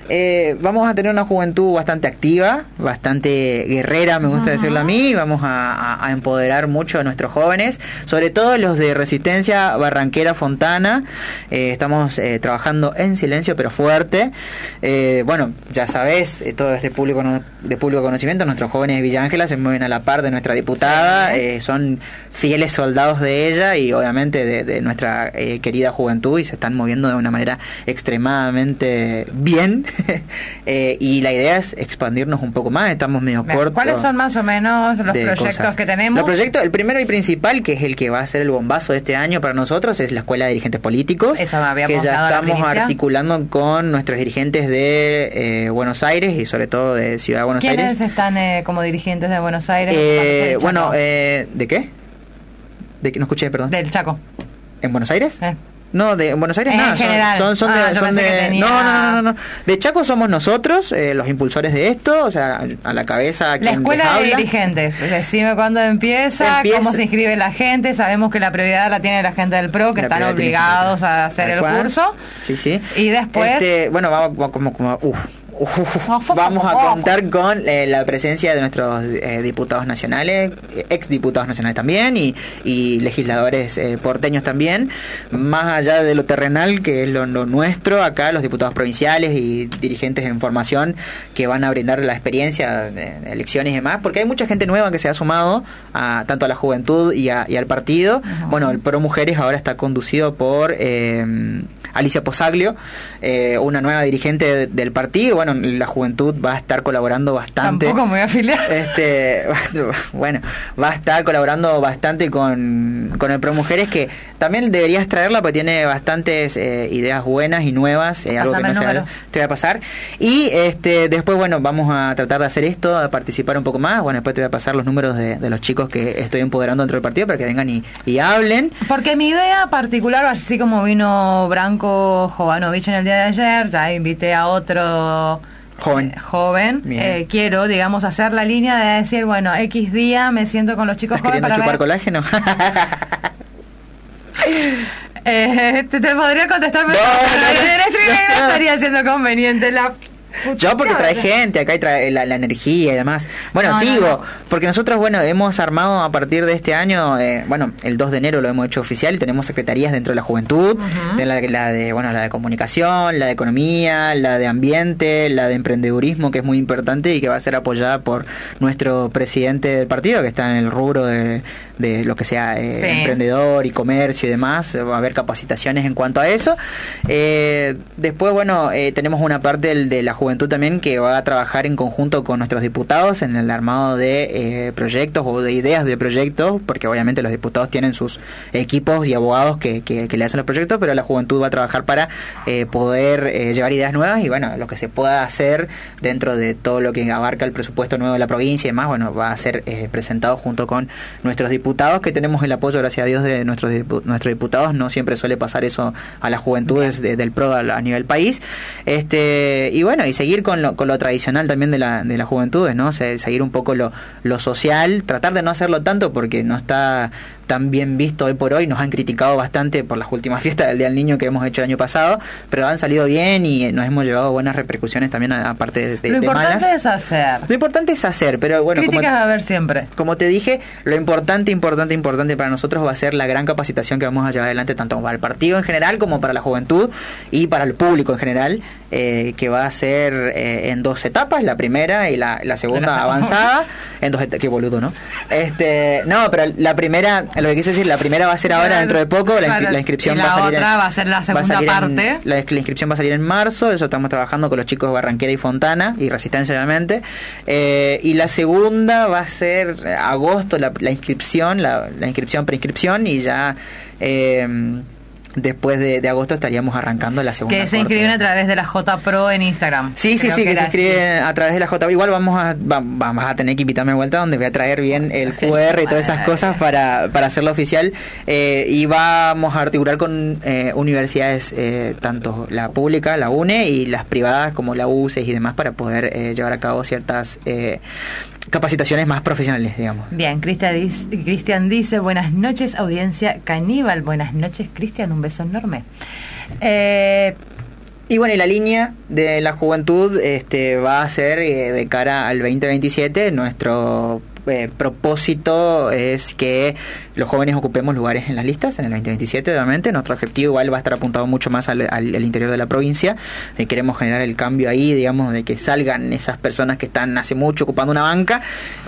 vamos a tener una juventud bastante activa, bastante guerrera, me gusta decirlo a mí. Vamos a empoderar mucho a nuestros jóvenes, sobre todo los de Resistencia Barranquera Fontana. Estamos trabajando en silencio pero fuerte. Bueno, ya sabes, todo es de público conocimiento. Nuestros jóvenes de Villa Ángela se mueven a la par de nuestra diputada, son fieles soldados de ella y obviamente de nuestra querida juventud, y se están moviendo de una manera extremadamente bien. Y la idea es expandirnos un poco más. Estamos medio cortos. ¿Cuáles son más o menos los proyectos que tenemos? Los proyectos, el primero y principal, que es el que va a ser el bombazo de este año para nosotros, es la Escuela de Dirigentes Políticos. Eso me habíamos que ya dado estamos la articulando con nuestros dirigentes de Buenos Aires y sobre todo de Ciudad de Buenos Aires. ¿Quiénes están como dirigentes de Buenos Aires? ¿De qué? No escuché, perdón. Del Chaco. ¿En Buenos Aires? No, en Buenos Aires nada. En general. No. De Chaco somos nosotros, los impulsores de esto, o sea, a la cabeza la escuela de dirigentes. Decime cuándo empieza, cómo se inscribe la gente. Sabemos que la prioridad la tiene la gente del PRO, que están obligados a hacer el curso. Sí. Y después... vamos a contar con la presencia de nuestros diputados nacionales, exdiputados nacionales también, y legisladores porteños también, más allá de lo terrenal, que es lo nuestro acá, los diputados provinciales y dirigentes en formación que van a brindar la experiencia de elecciones y demás, porque hay mucha gente nueva que se ha sumado tanto a la juventud y al partido. Bueno, el Pro Mujeres ahora está conducido por Alicia Posaglio, una nueva dirigente del partido. Bueno, la juventud va a estar colaborando bastante. Tampoco me voy a afiliar. Bueno, va a estar colaborando bastante con el Pro Mujeres, que también deberías traerla porque tiene bastantes ideas buenas y nuevas, algo que no te va a pasar. Y después, bueno, vamos a tratar de hacer esto, a participar un poco más. Bueno, después te voy a pasar los números de los chicos que estoy empoderando dentro del partido para que vengan y hablen. Porque mi idea particular, así como vino Branko Jovanovic en el día de ayer, ya invité a otro joven, quiero, digamos, hacer la línea de decir, bueno, X día me siento con los chicos jóvenes para chupar colágeno. Te podría contestar, pero en este video no estaría siendo conveniente yo porque trae gente, acá trae la energía y demás. Bueno, porque nosotros, bueno, hemos armado a partir de este año, el 2 de enero lo hemos hecho oficial, y tenemos secretarías dentro de la juventud, de la de comunicación, la de economía, la de ambiente, la de emprendedurismo, que es muy importante y que va a ser apoyada por nuestro presidente del partido, que está en el rubro de lo que sea emprendedor y comercio y demás. Va a haber capacitaciones en cuanto a eso. Después, tenemos una parte de la juventud también que va a trabajar en conjunto con nuestros diputados en el armado de proyectos o de ideas de proyectos, porque obviamente los diputados tienen sus equipos y abogados que le hacen los proyectos, pero la juventud va a trabajar para poder llevar ideas nuevas y lo que se pueda hacer dentro de todo lo que abarca el presupuesto nuevo de la provincia y demás, va a ser presentado junto con nuestros diputados, que tenemos el apoyo, gracias a Dios, de nuestros diputados. No siempre suele pasar eso a las juventudes del PRO a nivel país. Y seguir con lo tradicional también de las juventudes, ¿no? Seguir un poco lo social, tratar de no hacerlo tanto porque no está tan bien visto hoy por hoy. Nos han criticado bastante por las últimas fiestas del Día del Niño que hemos hecho el año pasado, pero han salido bien y nos hemos llevado buenas repercusiones también, aparte de malas. Lo importante es hacer. Lo importante es hacer, pero bueno, críticas va a haber siempre. Como te dije, lo importante para nosotros va a ser la gran capacitación que vamos a llevar adelante, tanto para el partido en general como para la juventud y para el público en general, que va a ser en 2 etapas, la primera y la segunda avanzada, en 2 etapas. Qué boludo, ¿no? No, pero la primera, lo que quise decir, la primera va a ser ahora dentro de poco, la inscripción va a salir. La otra va a ser la segunda parte. La inscripción va a salir en marzo, eso estamos trabajando con los chicos de Barranquera y Fontana y Resistencia, obviamente. Y la segunda va a ser agosto, la inscripción, la inscripción, preinscripción, y ya después de agosto estaríamos arrancando la segunda. Que se inscriben a través de la JPRO en Instagram. Sí, que se inscriben a través de la JPRO. Igual vamos a tener que invitarme de vuelta, donde voy a traer bien el QR y todas esas cosas para hacerlo oficial. Y vamos a articular con universidades, tanto la pública, la UNE, y las privadas como la UCES y demás, para poder llevar a cabo ciertas capacitaciones más profesionales, digamos. Bien, Cristian dice, buenas noches, audiencia caníbal. Buenas noches, Cristian, un beso enorme. Y bueno, y la línea de la juventud va a ser de cara al 2027. Nuestro propósito es que los jóvenes ocupemos lugares en las listas en el 2027, obviamente. Nuestro objetivo igual va a estar apuntado mucho más al interior de la provincia. Queremos generar el cambio ahí, digamos, de que salgan esas personas que están hace mucho ocupando una banca,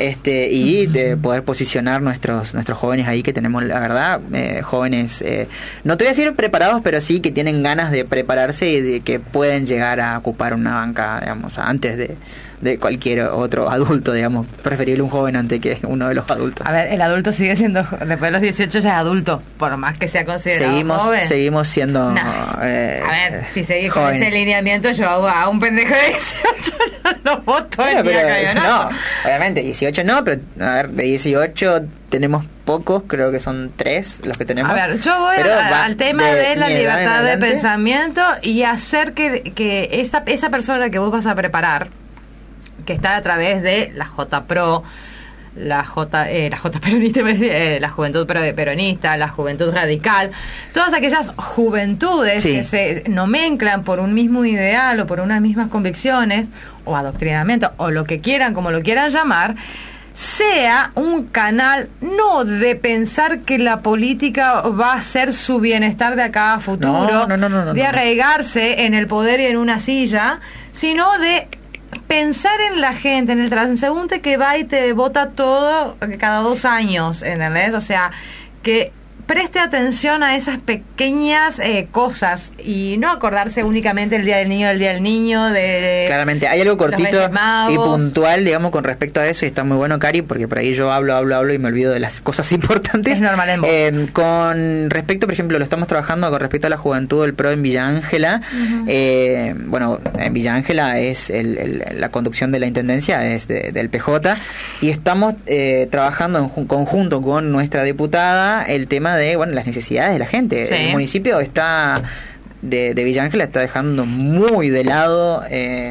y de poder posicionar nuestros jóvenes ahí, que tenemos, la verdad, jóvenes, no te voy a decir preparados, pero sí que tienen ganas de prepararse y de que pueden llegar a ocupar una banca, digamos, antes de cualquier otro adulto, digamos. Preferible un joven antes que uno de los adultos. A ver, el adulto sigue siendo, después de los 18 ya es adulto, por más que sea considerado joven. Seguimos siendo a ver, si seguís con jóvenes. ese lineamiento, yo hago a un pendejo de 18 no lo voto el día que haya, no, obviamente 18 no, pero a ver, de 18 tenemos pocos, creo que son 3 los que tenemos. A ver, yo voy al tema de la libertad de pensamiento y hacer que esa persona que vos vas a preparar, que está a través de la JPRO, la J peronista, la juventud peronista, la juventud radical, todas aquellas juventudes que se nomenclan por un mismo ideal o por unas mismas convicciones o adoctrinamiento o lo que quieran, como lo quieran llamar, sea un canal no de pensar que la política va a ser su bienestar de acá a futuro, de arraigarse en el poder y en una silla, sino de pensar en la gente, en el transeúnte que va y te vota todo cada 2 años, ¿entendés? O sea, que preste atención a esas pequeñas cosas y no acordarse únicamente el Día del Niño, de claramente, hay algo cortito y puntual, digamos, con respecto a eso, y está muy bueno, Cari, porque por ahí yo hablo y me olvido de las cosas importantes. Es normal en vos. Con respecto, por ejemplo, lo estamos trabajando con respecto a la juventud del PRO en Villa Ángela. Bueno, en Villa Ángela es la conducción de la intendencia es del PJ, y estamos trabajando en conjunto con nuestra diputada el tema de las necesidades de la gente. Sí. El municipio está de Villa Ángela está dejando muy de lado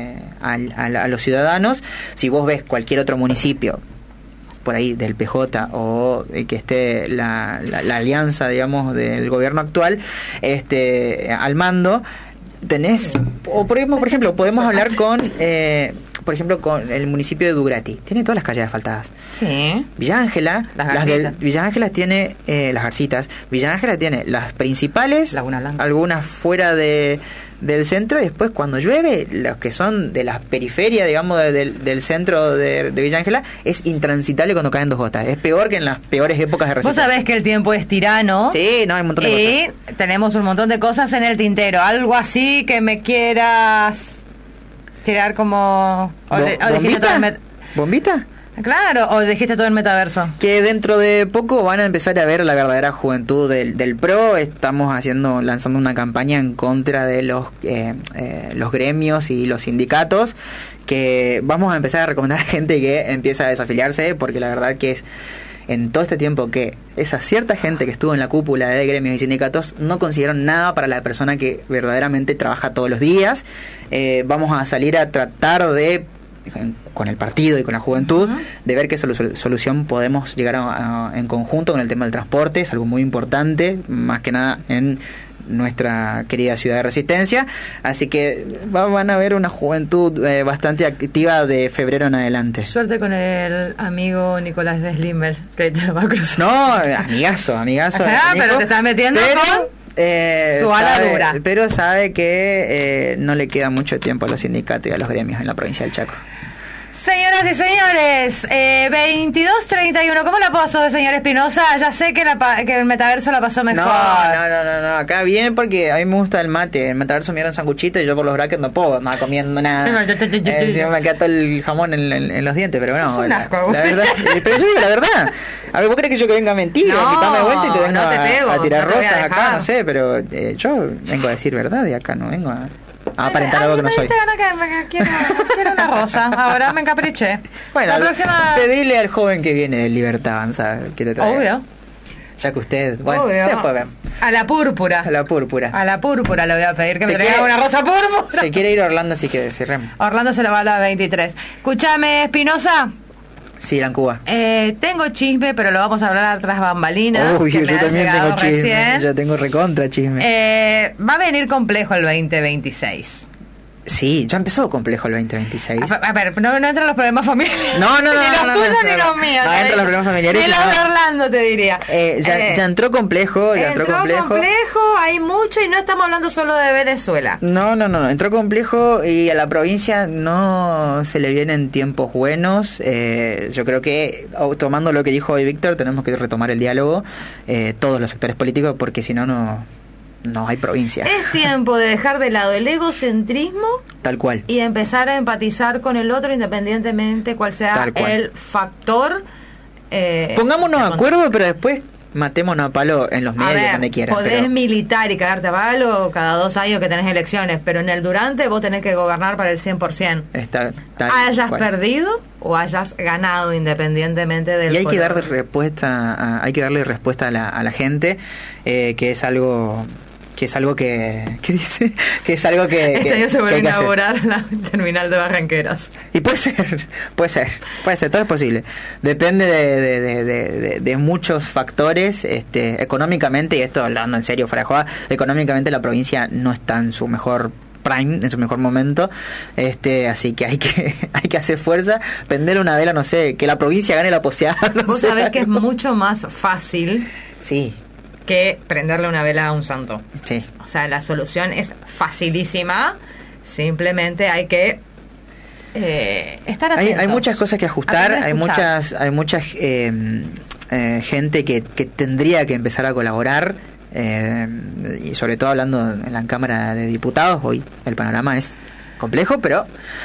a los ciudadanos. Si vos ves cualquier otro municipio por ahí del PJ o que esté la alianza, digamos, del gobierno actual al mando, tenés, o por ejemplo podemos hablar con por ejemplo con el municipio de Dugrati, tiene todas las calles asfaltadas. Sí. Villa Ángela, Villa Ángela tiene las Garcitas, Villa Ángela tiene las principales, algunas fuera del centro, y después cuando llueve, los que son de la periferia, digamos, del centro de Villa Ángela, es intransitable cuando caen 2 gotas. Es peor que en las peores épocas de recetas. Vos sabés que el tiempo es tirano. Sí, no, hay un montón de cosas. Y tenemos un montón de cosas en el tintero. Algo así que me quieras tirar como... ¿Bombita? Claro, o dijiste todo el metaverso. Que dentro de poco van a empezar a ver la verdadera juventud del PRO. Estamos lanzando una campaña en contra de los gremios y los sindicatos, que vamos a empezar a recomendar a gente que empiece a desafiliarse, porque la verdad que es en todo este tiempo que esa cierta gente que estuvo en la cúpula de gremios y sindicatos no consiguieron nada para la persona que verdaderamente trabaja todos los días. Vamos a salir a tratar de, con el partido y con la juventud, de ver qué solución podemos llegar en conjunto con el tema del transporte. Es algo muy importante, más que nada en nuestra querida ciudad de Resistencia, así que van a ver una juventud bastante activa de febrero en adelante. Suerte con el amigo Nicolás de Slimmer, que te lo va a cruzar. No, amigazo. Ajá, pero te estás metiendo con su ala dura. Pero sabe que no le queda mucho tiempo a los sindicatos y a los gremios en la provincia del Chaco. Señoras y señores, 22:31, ¿cómo la pasó, señor Espinosa? Ya sé que el metaverso la pasó mejor. No, acá bien, porque a mí me gusta el mate. El metaverso me dieron sanguchito y yo por los brackets no puedo andar comiendo nada. Si no me queda todo el jamón en los dientes, pero bueno. Es un asco, la verdad, pero yo digo la verdad. A ver, ¿vos crees que yo que venga a mentir? No, quitarme de vuelta y te vengo a tirar rosas a acá? No sé, pero yo vengo a decir verdad y acá no vengo a aparentar algo que no soy. Quiero una rosa, ahora me encapriché. Bueno, la próxima... pedile al joven que viene de Libertad Avanzada que te traiga. Obvio. Ya que usted, bueno, obvio. Después vemos. A la púrpura le voy a pedir que me traiga una rosa púrpura. Se quiere ir a Orlando, así que cerremos. Orlando se la va a la 23. Escúchame, Espinosa. Sí, eran Cuba. Tengo chisme, pero lo vamos a hablar tras bambalinas. Uy, que yo me ha también llegado tengo chisme. recién. Yo tengo recontra chisme. Va a venir complejo el 2026. Sí, ya empezó complejo el 2026. A ver, no entran los problemas familiares. No, ni los tuyos ni los míos. No entran los problemas familiares. Ni los de Orlando, te diría. Ya entró complejo. Entró complejo, hay mucho y no estamos hablando solo de Venezuela. No, entró complejo y a la provincia no se le vienen tiempos buenos. Yo creo que, tomando lo que dijo hoy Víctor, tenemos que retomar el diálogo, todos los sectores políticos, porque si no hay provincia. Es tiempo de dejar de lado el egocentrismo. Tal cual. Y empezar a empatizar con el otro independientemente cuál sea el factor. Pongámonos de acuerdo, pero después matémonos a palo en los medios, donde quieras. Podés militar y cagarte a palo cada 2 años que tenés elecciones, pero en el durante vos tenés que gobernar para el 100%. Hayas perdido o hayas ganado independientemente del y hay color. que darle respuesta a la gente, que es algo que dice que es algo que este año se vuelve a hay que hacer. inaugurar la terminal de Barranqueras. Y puede ser, todo es posible. Depende de muchos factores, económicamente, y esto hablando en serio, fuera de joda, económicamente la provincia no está en su mejor prime, en su mejor momento, así que hay que hacer fuerza, prender una vela, no sé, que la provincia gane la poseada. Vos sabés que es mucho más fácil. Sí. Que prenderle una vela a un santo. Sí. O sea, la solución es facilísima. Simplemente hay que estar atentos. Hay muchas cosas que ajustar. Hay mucha gente que tendría que empezar a colaborar. Y sobre todo hablando en la Cámara de Diputados, hoy el panorama es complejo, pero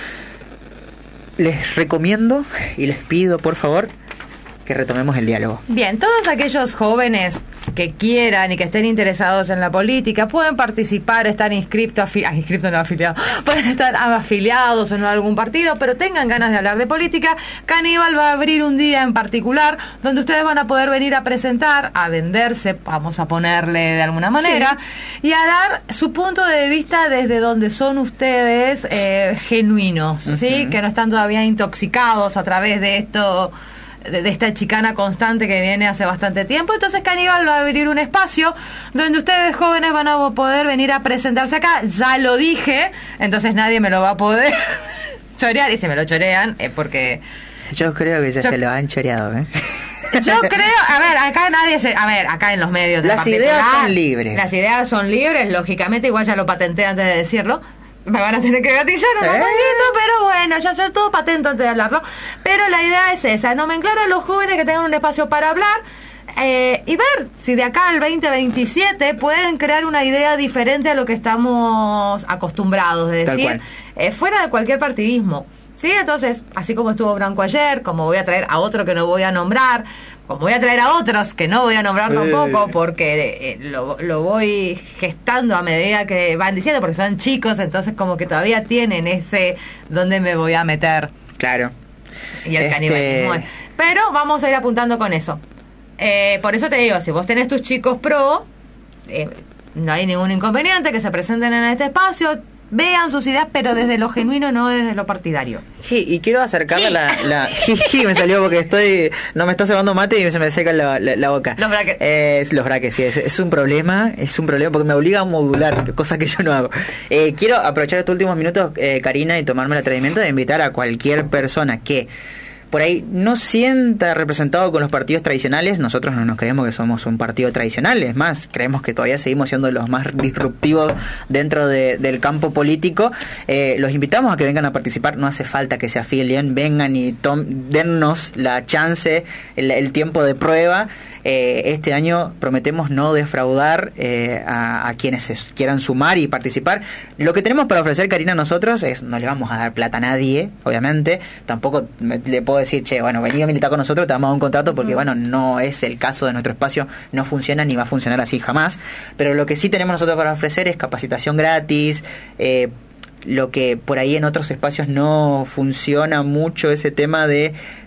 les recomiendo y les pido, por favor, que retomemos el diálogo. Bien, todos aquellos jóvenes que quieran y que estén interesados en la política pueden participar, estar pueden estar afiliados en algún partido, pero tengan ganas de hablar de política. Caníbal va a abrir un día en particular donde ustedes van a poder venir a presentar, a venderse, vamos a ponerle de alguna manera, y a dar su punto de vista desde donde son ustedes genuinos, ¿sí? Que no están todavía intoxicados a través de esto, de esta chicana constante que viene hace bastante tiempo. Entonces Caníbal va a abrir un espacio donde ustedes jóvenes van a poder venir a presentarse acá. Ya lo dije, entonces nadie me lo va a poder chorear, y si me lo chorean es porque... Yo creo que se lo han choreado, Yo creo, acá en los medios las ideas son libres. Las ideas son libres, lógicamente, igual ya lo patenté antes de decirlo. Me van a tener que gatillar un poquito, pero bueno, ya todo patento antes de hablarlo. Pero la idea es esa, nomenclar a los jóvenes que tengan un espacio para hablar, y ver si de acá al 2027 pueden crear una idea diferente a lo que estamos acostumbrados, de decir, fuera de cualquier partidismo. ¿Sí? Entonces, así como estuvo Branco ayer, como voy a traer a otro que no voy a nombrar, como voy a traer a otros que no voy a nombrar tampoco, porque lo voy gestando a medida que van diciendo, porque son chicos, entonces como que todavía tienen ese dónde me voy a meter. Claro. Y el canibalismo. Pero vamos a ir apuntando con eso. Por eso te digo, si vos tenés tus chicos pro, no hay ningún inconveniente que se presenten en este espacio, vean sus ideas, pero desde lo genuino, no desde lo partidario. Sí, y quiero acercarle la me salió porque no me está cebando mate y se me seca la boca. Los brackets. Los brackets, sí, es un problema porque me obliga a modular, cosa que yo no hago. Quiero aprovechar estos últimos minutos, Karina, y tomarme el atrevimiento de invitar a cualquier persona que por ahí no sienta representado con los partidos tradicionales. Nosotros no nos creemos que somos un partido tradicional, es más, creemos que todavía seguimos siendo los más disruptivos dentro del campo político. Los invitamos a que vengan a participar, no hace falta que se afilien, vengan y dennos la chance, el tiempo de prueba. Este año prometemos no defraudar a quienes quieran sumar y participar. Lo que tenemos para ofrecer, Karina, nosotros es, no le vamos a dar plata a nadie, obviamente, tampoco le puedo decir, che, bueno, vení a militar con nosotros, te vamos a dar un contrato, porque bueno, no es el caso de nuestro espacio, no funciona ni va a funcionar así jamás, pero lo que sí tenemos nosotros para ofrecer es capacitación gratis, lo que por ahí en otros espacios no funciona mucho, ese tema de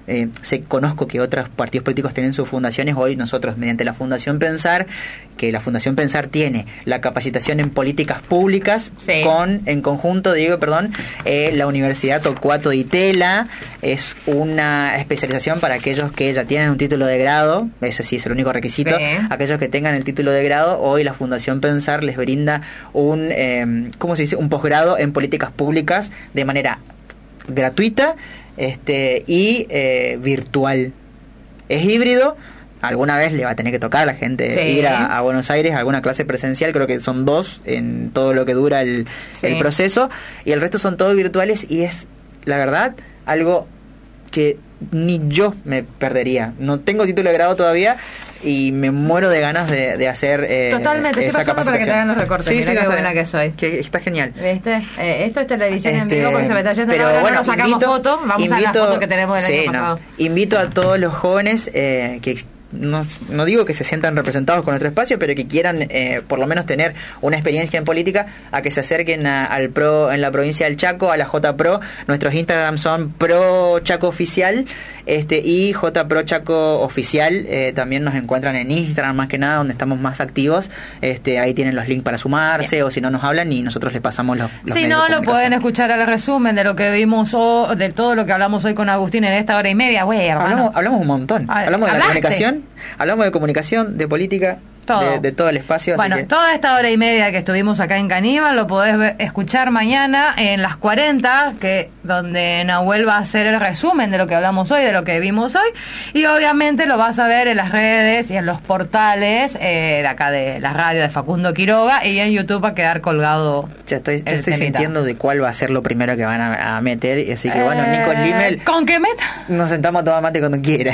conozco que otros partidos políticos tienen sus fundaciones. Hoy nosotros, mediante la Fundación Pensar, que la Fundación Pensar tiene la capacitación en políticas públicas, sí, en conjunto, la Universidad Torcuato Di Tella, es una especialización para aquellos que ya tienen un título de grado, eso sí es el único requisito, sí, aquellos que tengan el título de grado. Hoy la Fundación Pensar les brinda un posgrado en políticas públicas de manera gratuita y virtual. Es híbrido. Alguna vez le va a tener que tocar a la gente, sí, ir a Buenos Aires a alguna clase presencial. Creo que son 2 en todo lo que dura el proceso, y el resto son todos virtuales, y es, la verdad, algo que ni yo me perdería. No tengo título de grado todavía y me muero de ganas de hacer totalmente, esa capacitación. Para que te hagan los recortes. Sí, Mirá qué buena que soy. Que está genial. ¿Viste? Esto es televisión en vivo porque se me está yendo la hora, no nos sacamos fotos. Vamos a la foto que tenemos del año pasado. Invito a todos los jóvenes que no digo que se sientan representados con nuestro espacio, pero que quieran por lo menos tener una experiencia en política, a que se acerquen al PRO en la provincia del Chaco, a la JPRO. Nuestros Instagram son Pro Chaco Oficial y JPRO Chaco Oficial. También nos encuentran en Instagram, más que nada, donde estamos más activos. Ahí tienen los links para sumarse. Bien. O si no, nos hablan y nosotros les pasamos los si no, lo pueden escuchar al resumen de lo que vimos o de todo lo que hablamos hoy con Agustín en esta hora y media. Hablamos un montón. Hablamos de la comunicación, hablamos de comunicación, de política, de todo el espacio. Bueno, así que toda esta hora y media que estuvimos acá en Caníbal lo podés escuchar mañana en las 40, donde Nahuel va a hacer el resumen de lo que hablamos hoy, de lo que vimos hoy, y obviamente lo vas a ver en las redes y en los portales de acá de la radio de Facundo Quiroga, y en YouTube va a quedar colgado. Ya estoy sintiendo de cuál va a ser lo primero que van a meter, así que bueno, Nico Limel, ¿con qué meta? Nos sentamos a tomar mate cuando quiera.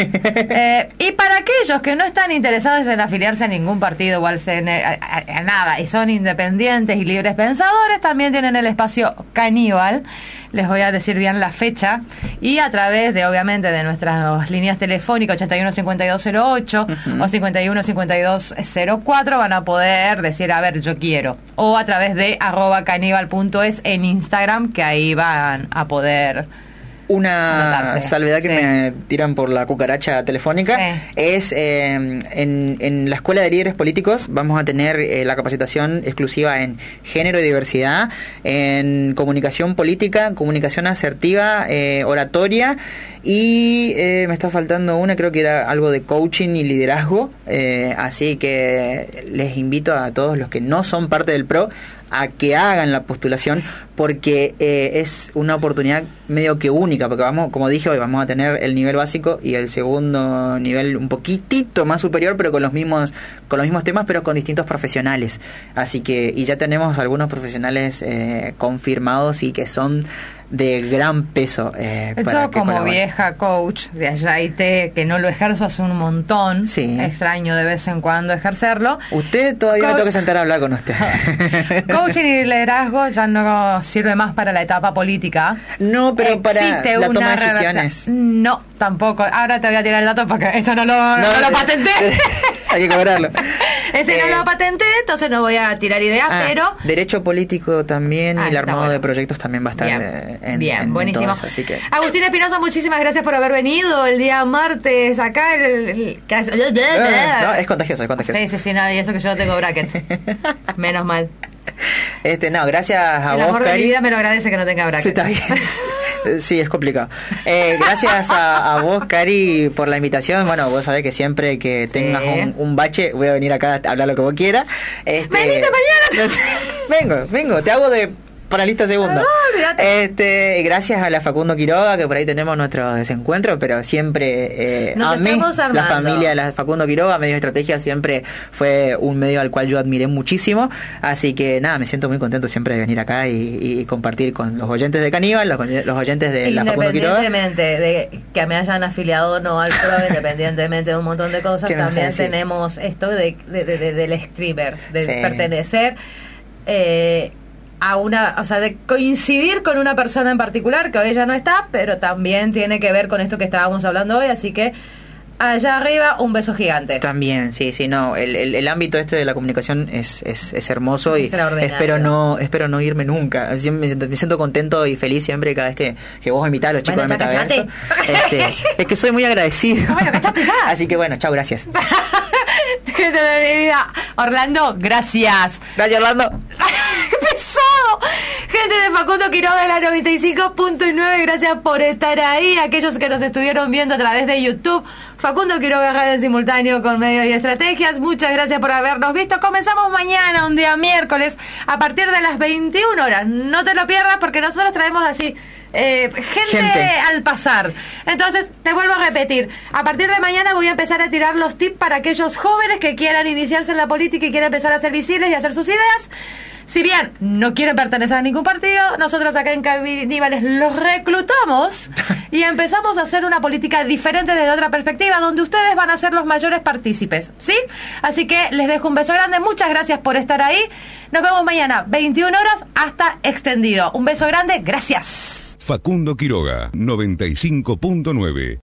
Y para aquellos que no están interesados en afiliarse a ningún partido o a nada y son independientes y libres pensadores, también tienen el espacio Caníbal. Les voy a decir bien la fecha, y a través de, obviamente, de nuestras líneas telefónicas 81-5208 o 51-5204 van a poder decir, a ver, yo quiero, o a través de @caníbal.es en Instagram, que ahí van a poder Una salvedad que me tiran por la cucaracha telefónica es en la Escuela de Líderes Políticos vamos a tener la capacitación exclusiva en género y diversidad, en comunicación política, comunicación asertiva, oratoria, y me está faltando una, creo que era algo de coaching y liderazgo, así que les invito a todos los que no son parte del PRO a que hagan la postulación, porque es una oportunidad medio que única, porque vamos, como dije hoy, vamos a tener el nivel básico y el segundo nivel un poquitito más superior, pero con los mismos temas, pero con distintos profesionales. Así que, y ya tenemos algunos profesionales confirmados y que son de gran peso. Yo como vieja coach de Ayaite, que no lo ejerzo hace un montón, extraño de vez en cuando ejercerlo. Usted todavía me tengo que sentar a hablar con usted. Coaching y liderazgo ya no sirve más para la etapa política. No, pero para la toma de decisiones. No, tampoco. Ahora te voy a tirar el dato porque esto no lo patenté. Hay que cobrarlo. Ese no lo patenté, entonces no voy a tirar ideas, pero... Derecho político también, y el armado de proyectos también va a estar bien, buenísimo. Todos, así que... Agustín Espinosa, muchísimas gracias por haber venido el día martes acá. No, es contagioso, es contagioso. Sí, no, y eso que yo no tengo brackets. Menos mal. No, gracias a vos, el amor Cari. de mi vida me lo agradece que no tenga brackets. Sí, está bien. Sí, es complicado. Gracias a vos, Cari, por la invitación. Bueno, vos sabés que siempre que tengas un bache, voy a venir acá a hablar lo que vos quieras. Venite mañana. Vengo, te hago de panelista segundo. Gracias a la Facundo Quiroga, que por ahí tenemos nuestros desencuentros, pero siempre a mí, la familia de la Facundo Quiroga, Medios de Estrategia, siempre fue un medio al cual yo admiré muchísimo. Así que nada, me siento muy contento siempre de venir acá y compartir con los oyentes de Caníbal, los oyentes de la Facundo Quiroga. Independientemente de que me hayan afiliado o no al PRO, independientemente de un montón de cosas, también tenemos esto del streamer, de pertenecer a una, o sea, de coincidir con una persona en particular que hoy ya no está, pero también tiene que ver con esto que estábamos hablando hoy, así que allá arriba, un beso gigante. También, sí, no, el ámbito este de la comunicación es hermoso y espero no irme nunca. Me siento contento y feliz siempre cada vez que vos invitás a los chicos de Metaverso. Es que soy muy agradecido. Bueno, cachate ya. Así que bueno, chao, gracias. Gente de mi vida, Orlando, gracias. Gracias, Orlando. ¡Qué pesado! Gente de Facundo Quiroga de la 95.9, gracias por estar ahí. Aquellos que nos estuvieron viendo a través de YouTube, Facundo Quiroga Radio en simultáneo con medios y estrategias. Muchas gracias por habernos visto. Comenzamos mañana, un día miércoles, a partir de las 21 horas. No te lo pierdas porque nosotros traemos así gente al pasar. Entonces, te vuelvo a repetir, a partir de mañana voy a empezar a tirar los tips para aquellos jóvenes que quieran iniciarse en la política y quieran empezar a ser visibles y hacer sus ideas. Si bien no quieren pertenecer a ningún partido, nosotros acá en Caníbales los reclutamos y empezamos a hacer una política diferente desde otra perspectiva, donde ustedes van a ser los mayores partícipes, ¿sí? Así que les dejo un beso grande, muchas gracias por estar ahí. Nos vemos mañana, 21 horas hasta extendido. Un beso grande, gracias. Facundo Quiroga, 95.9.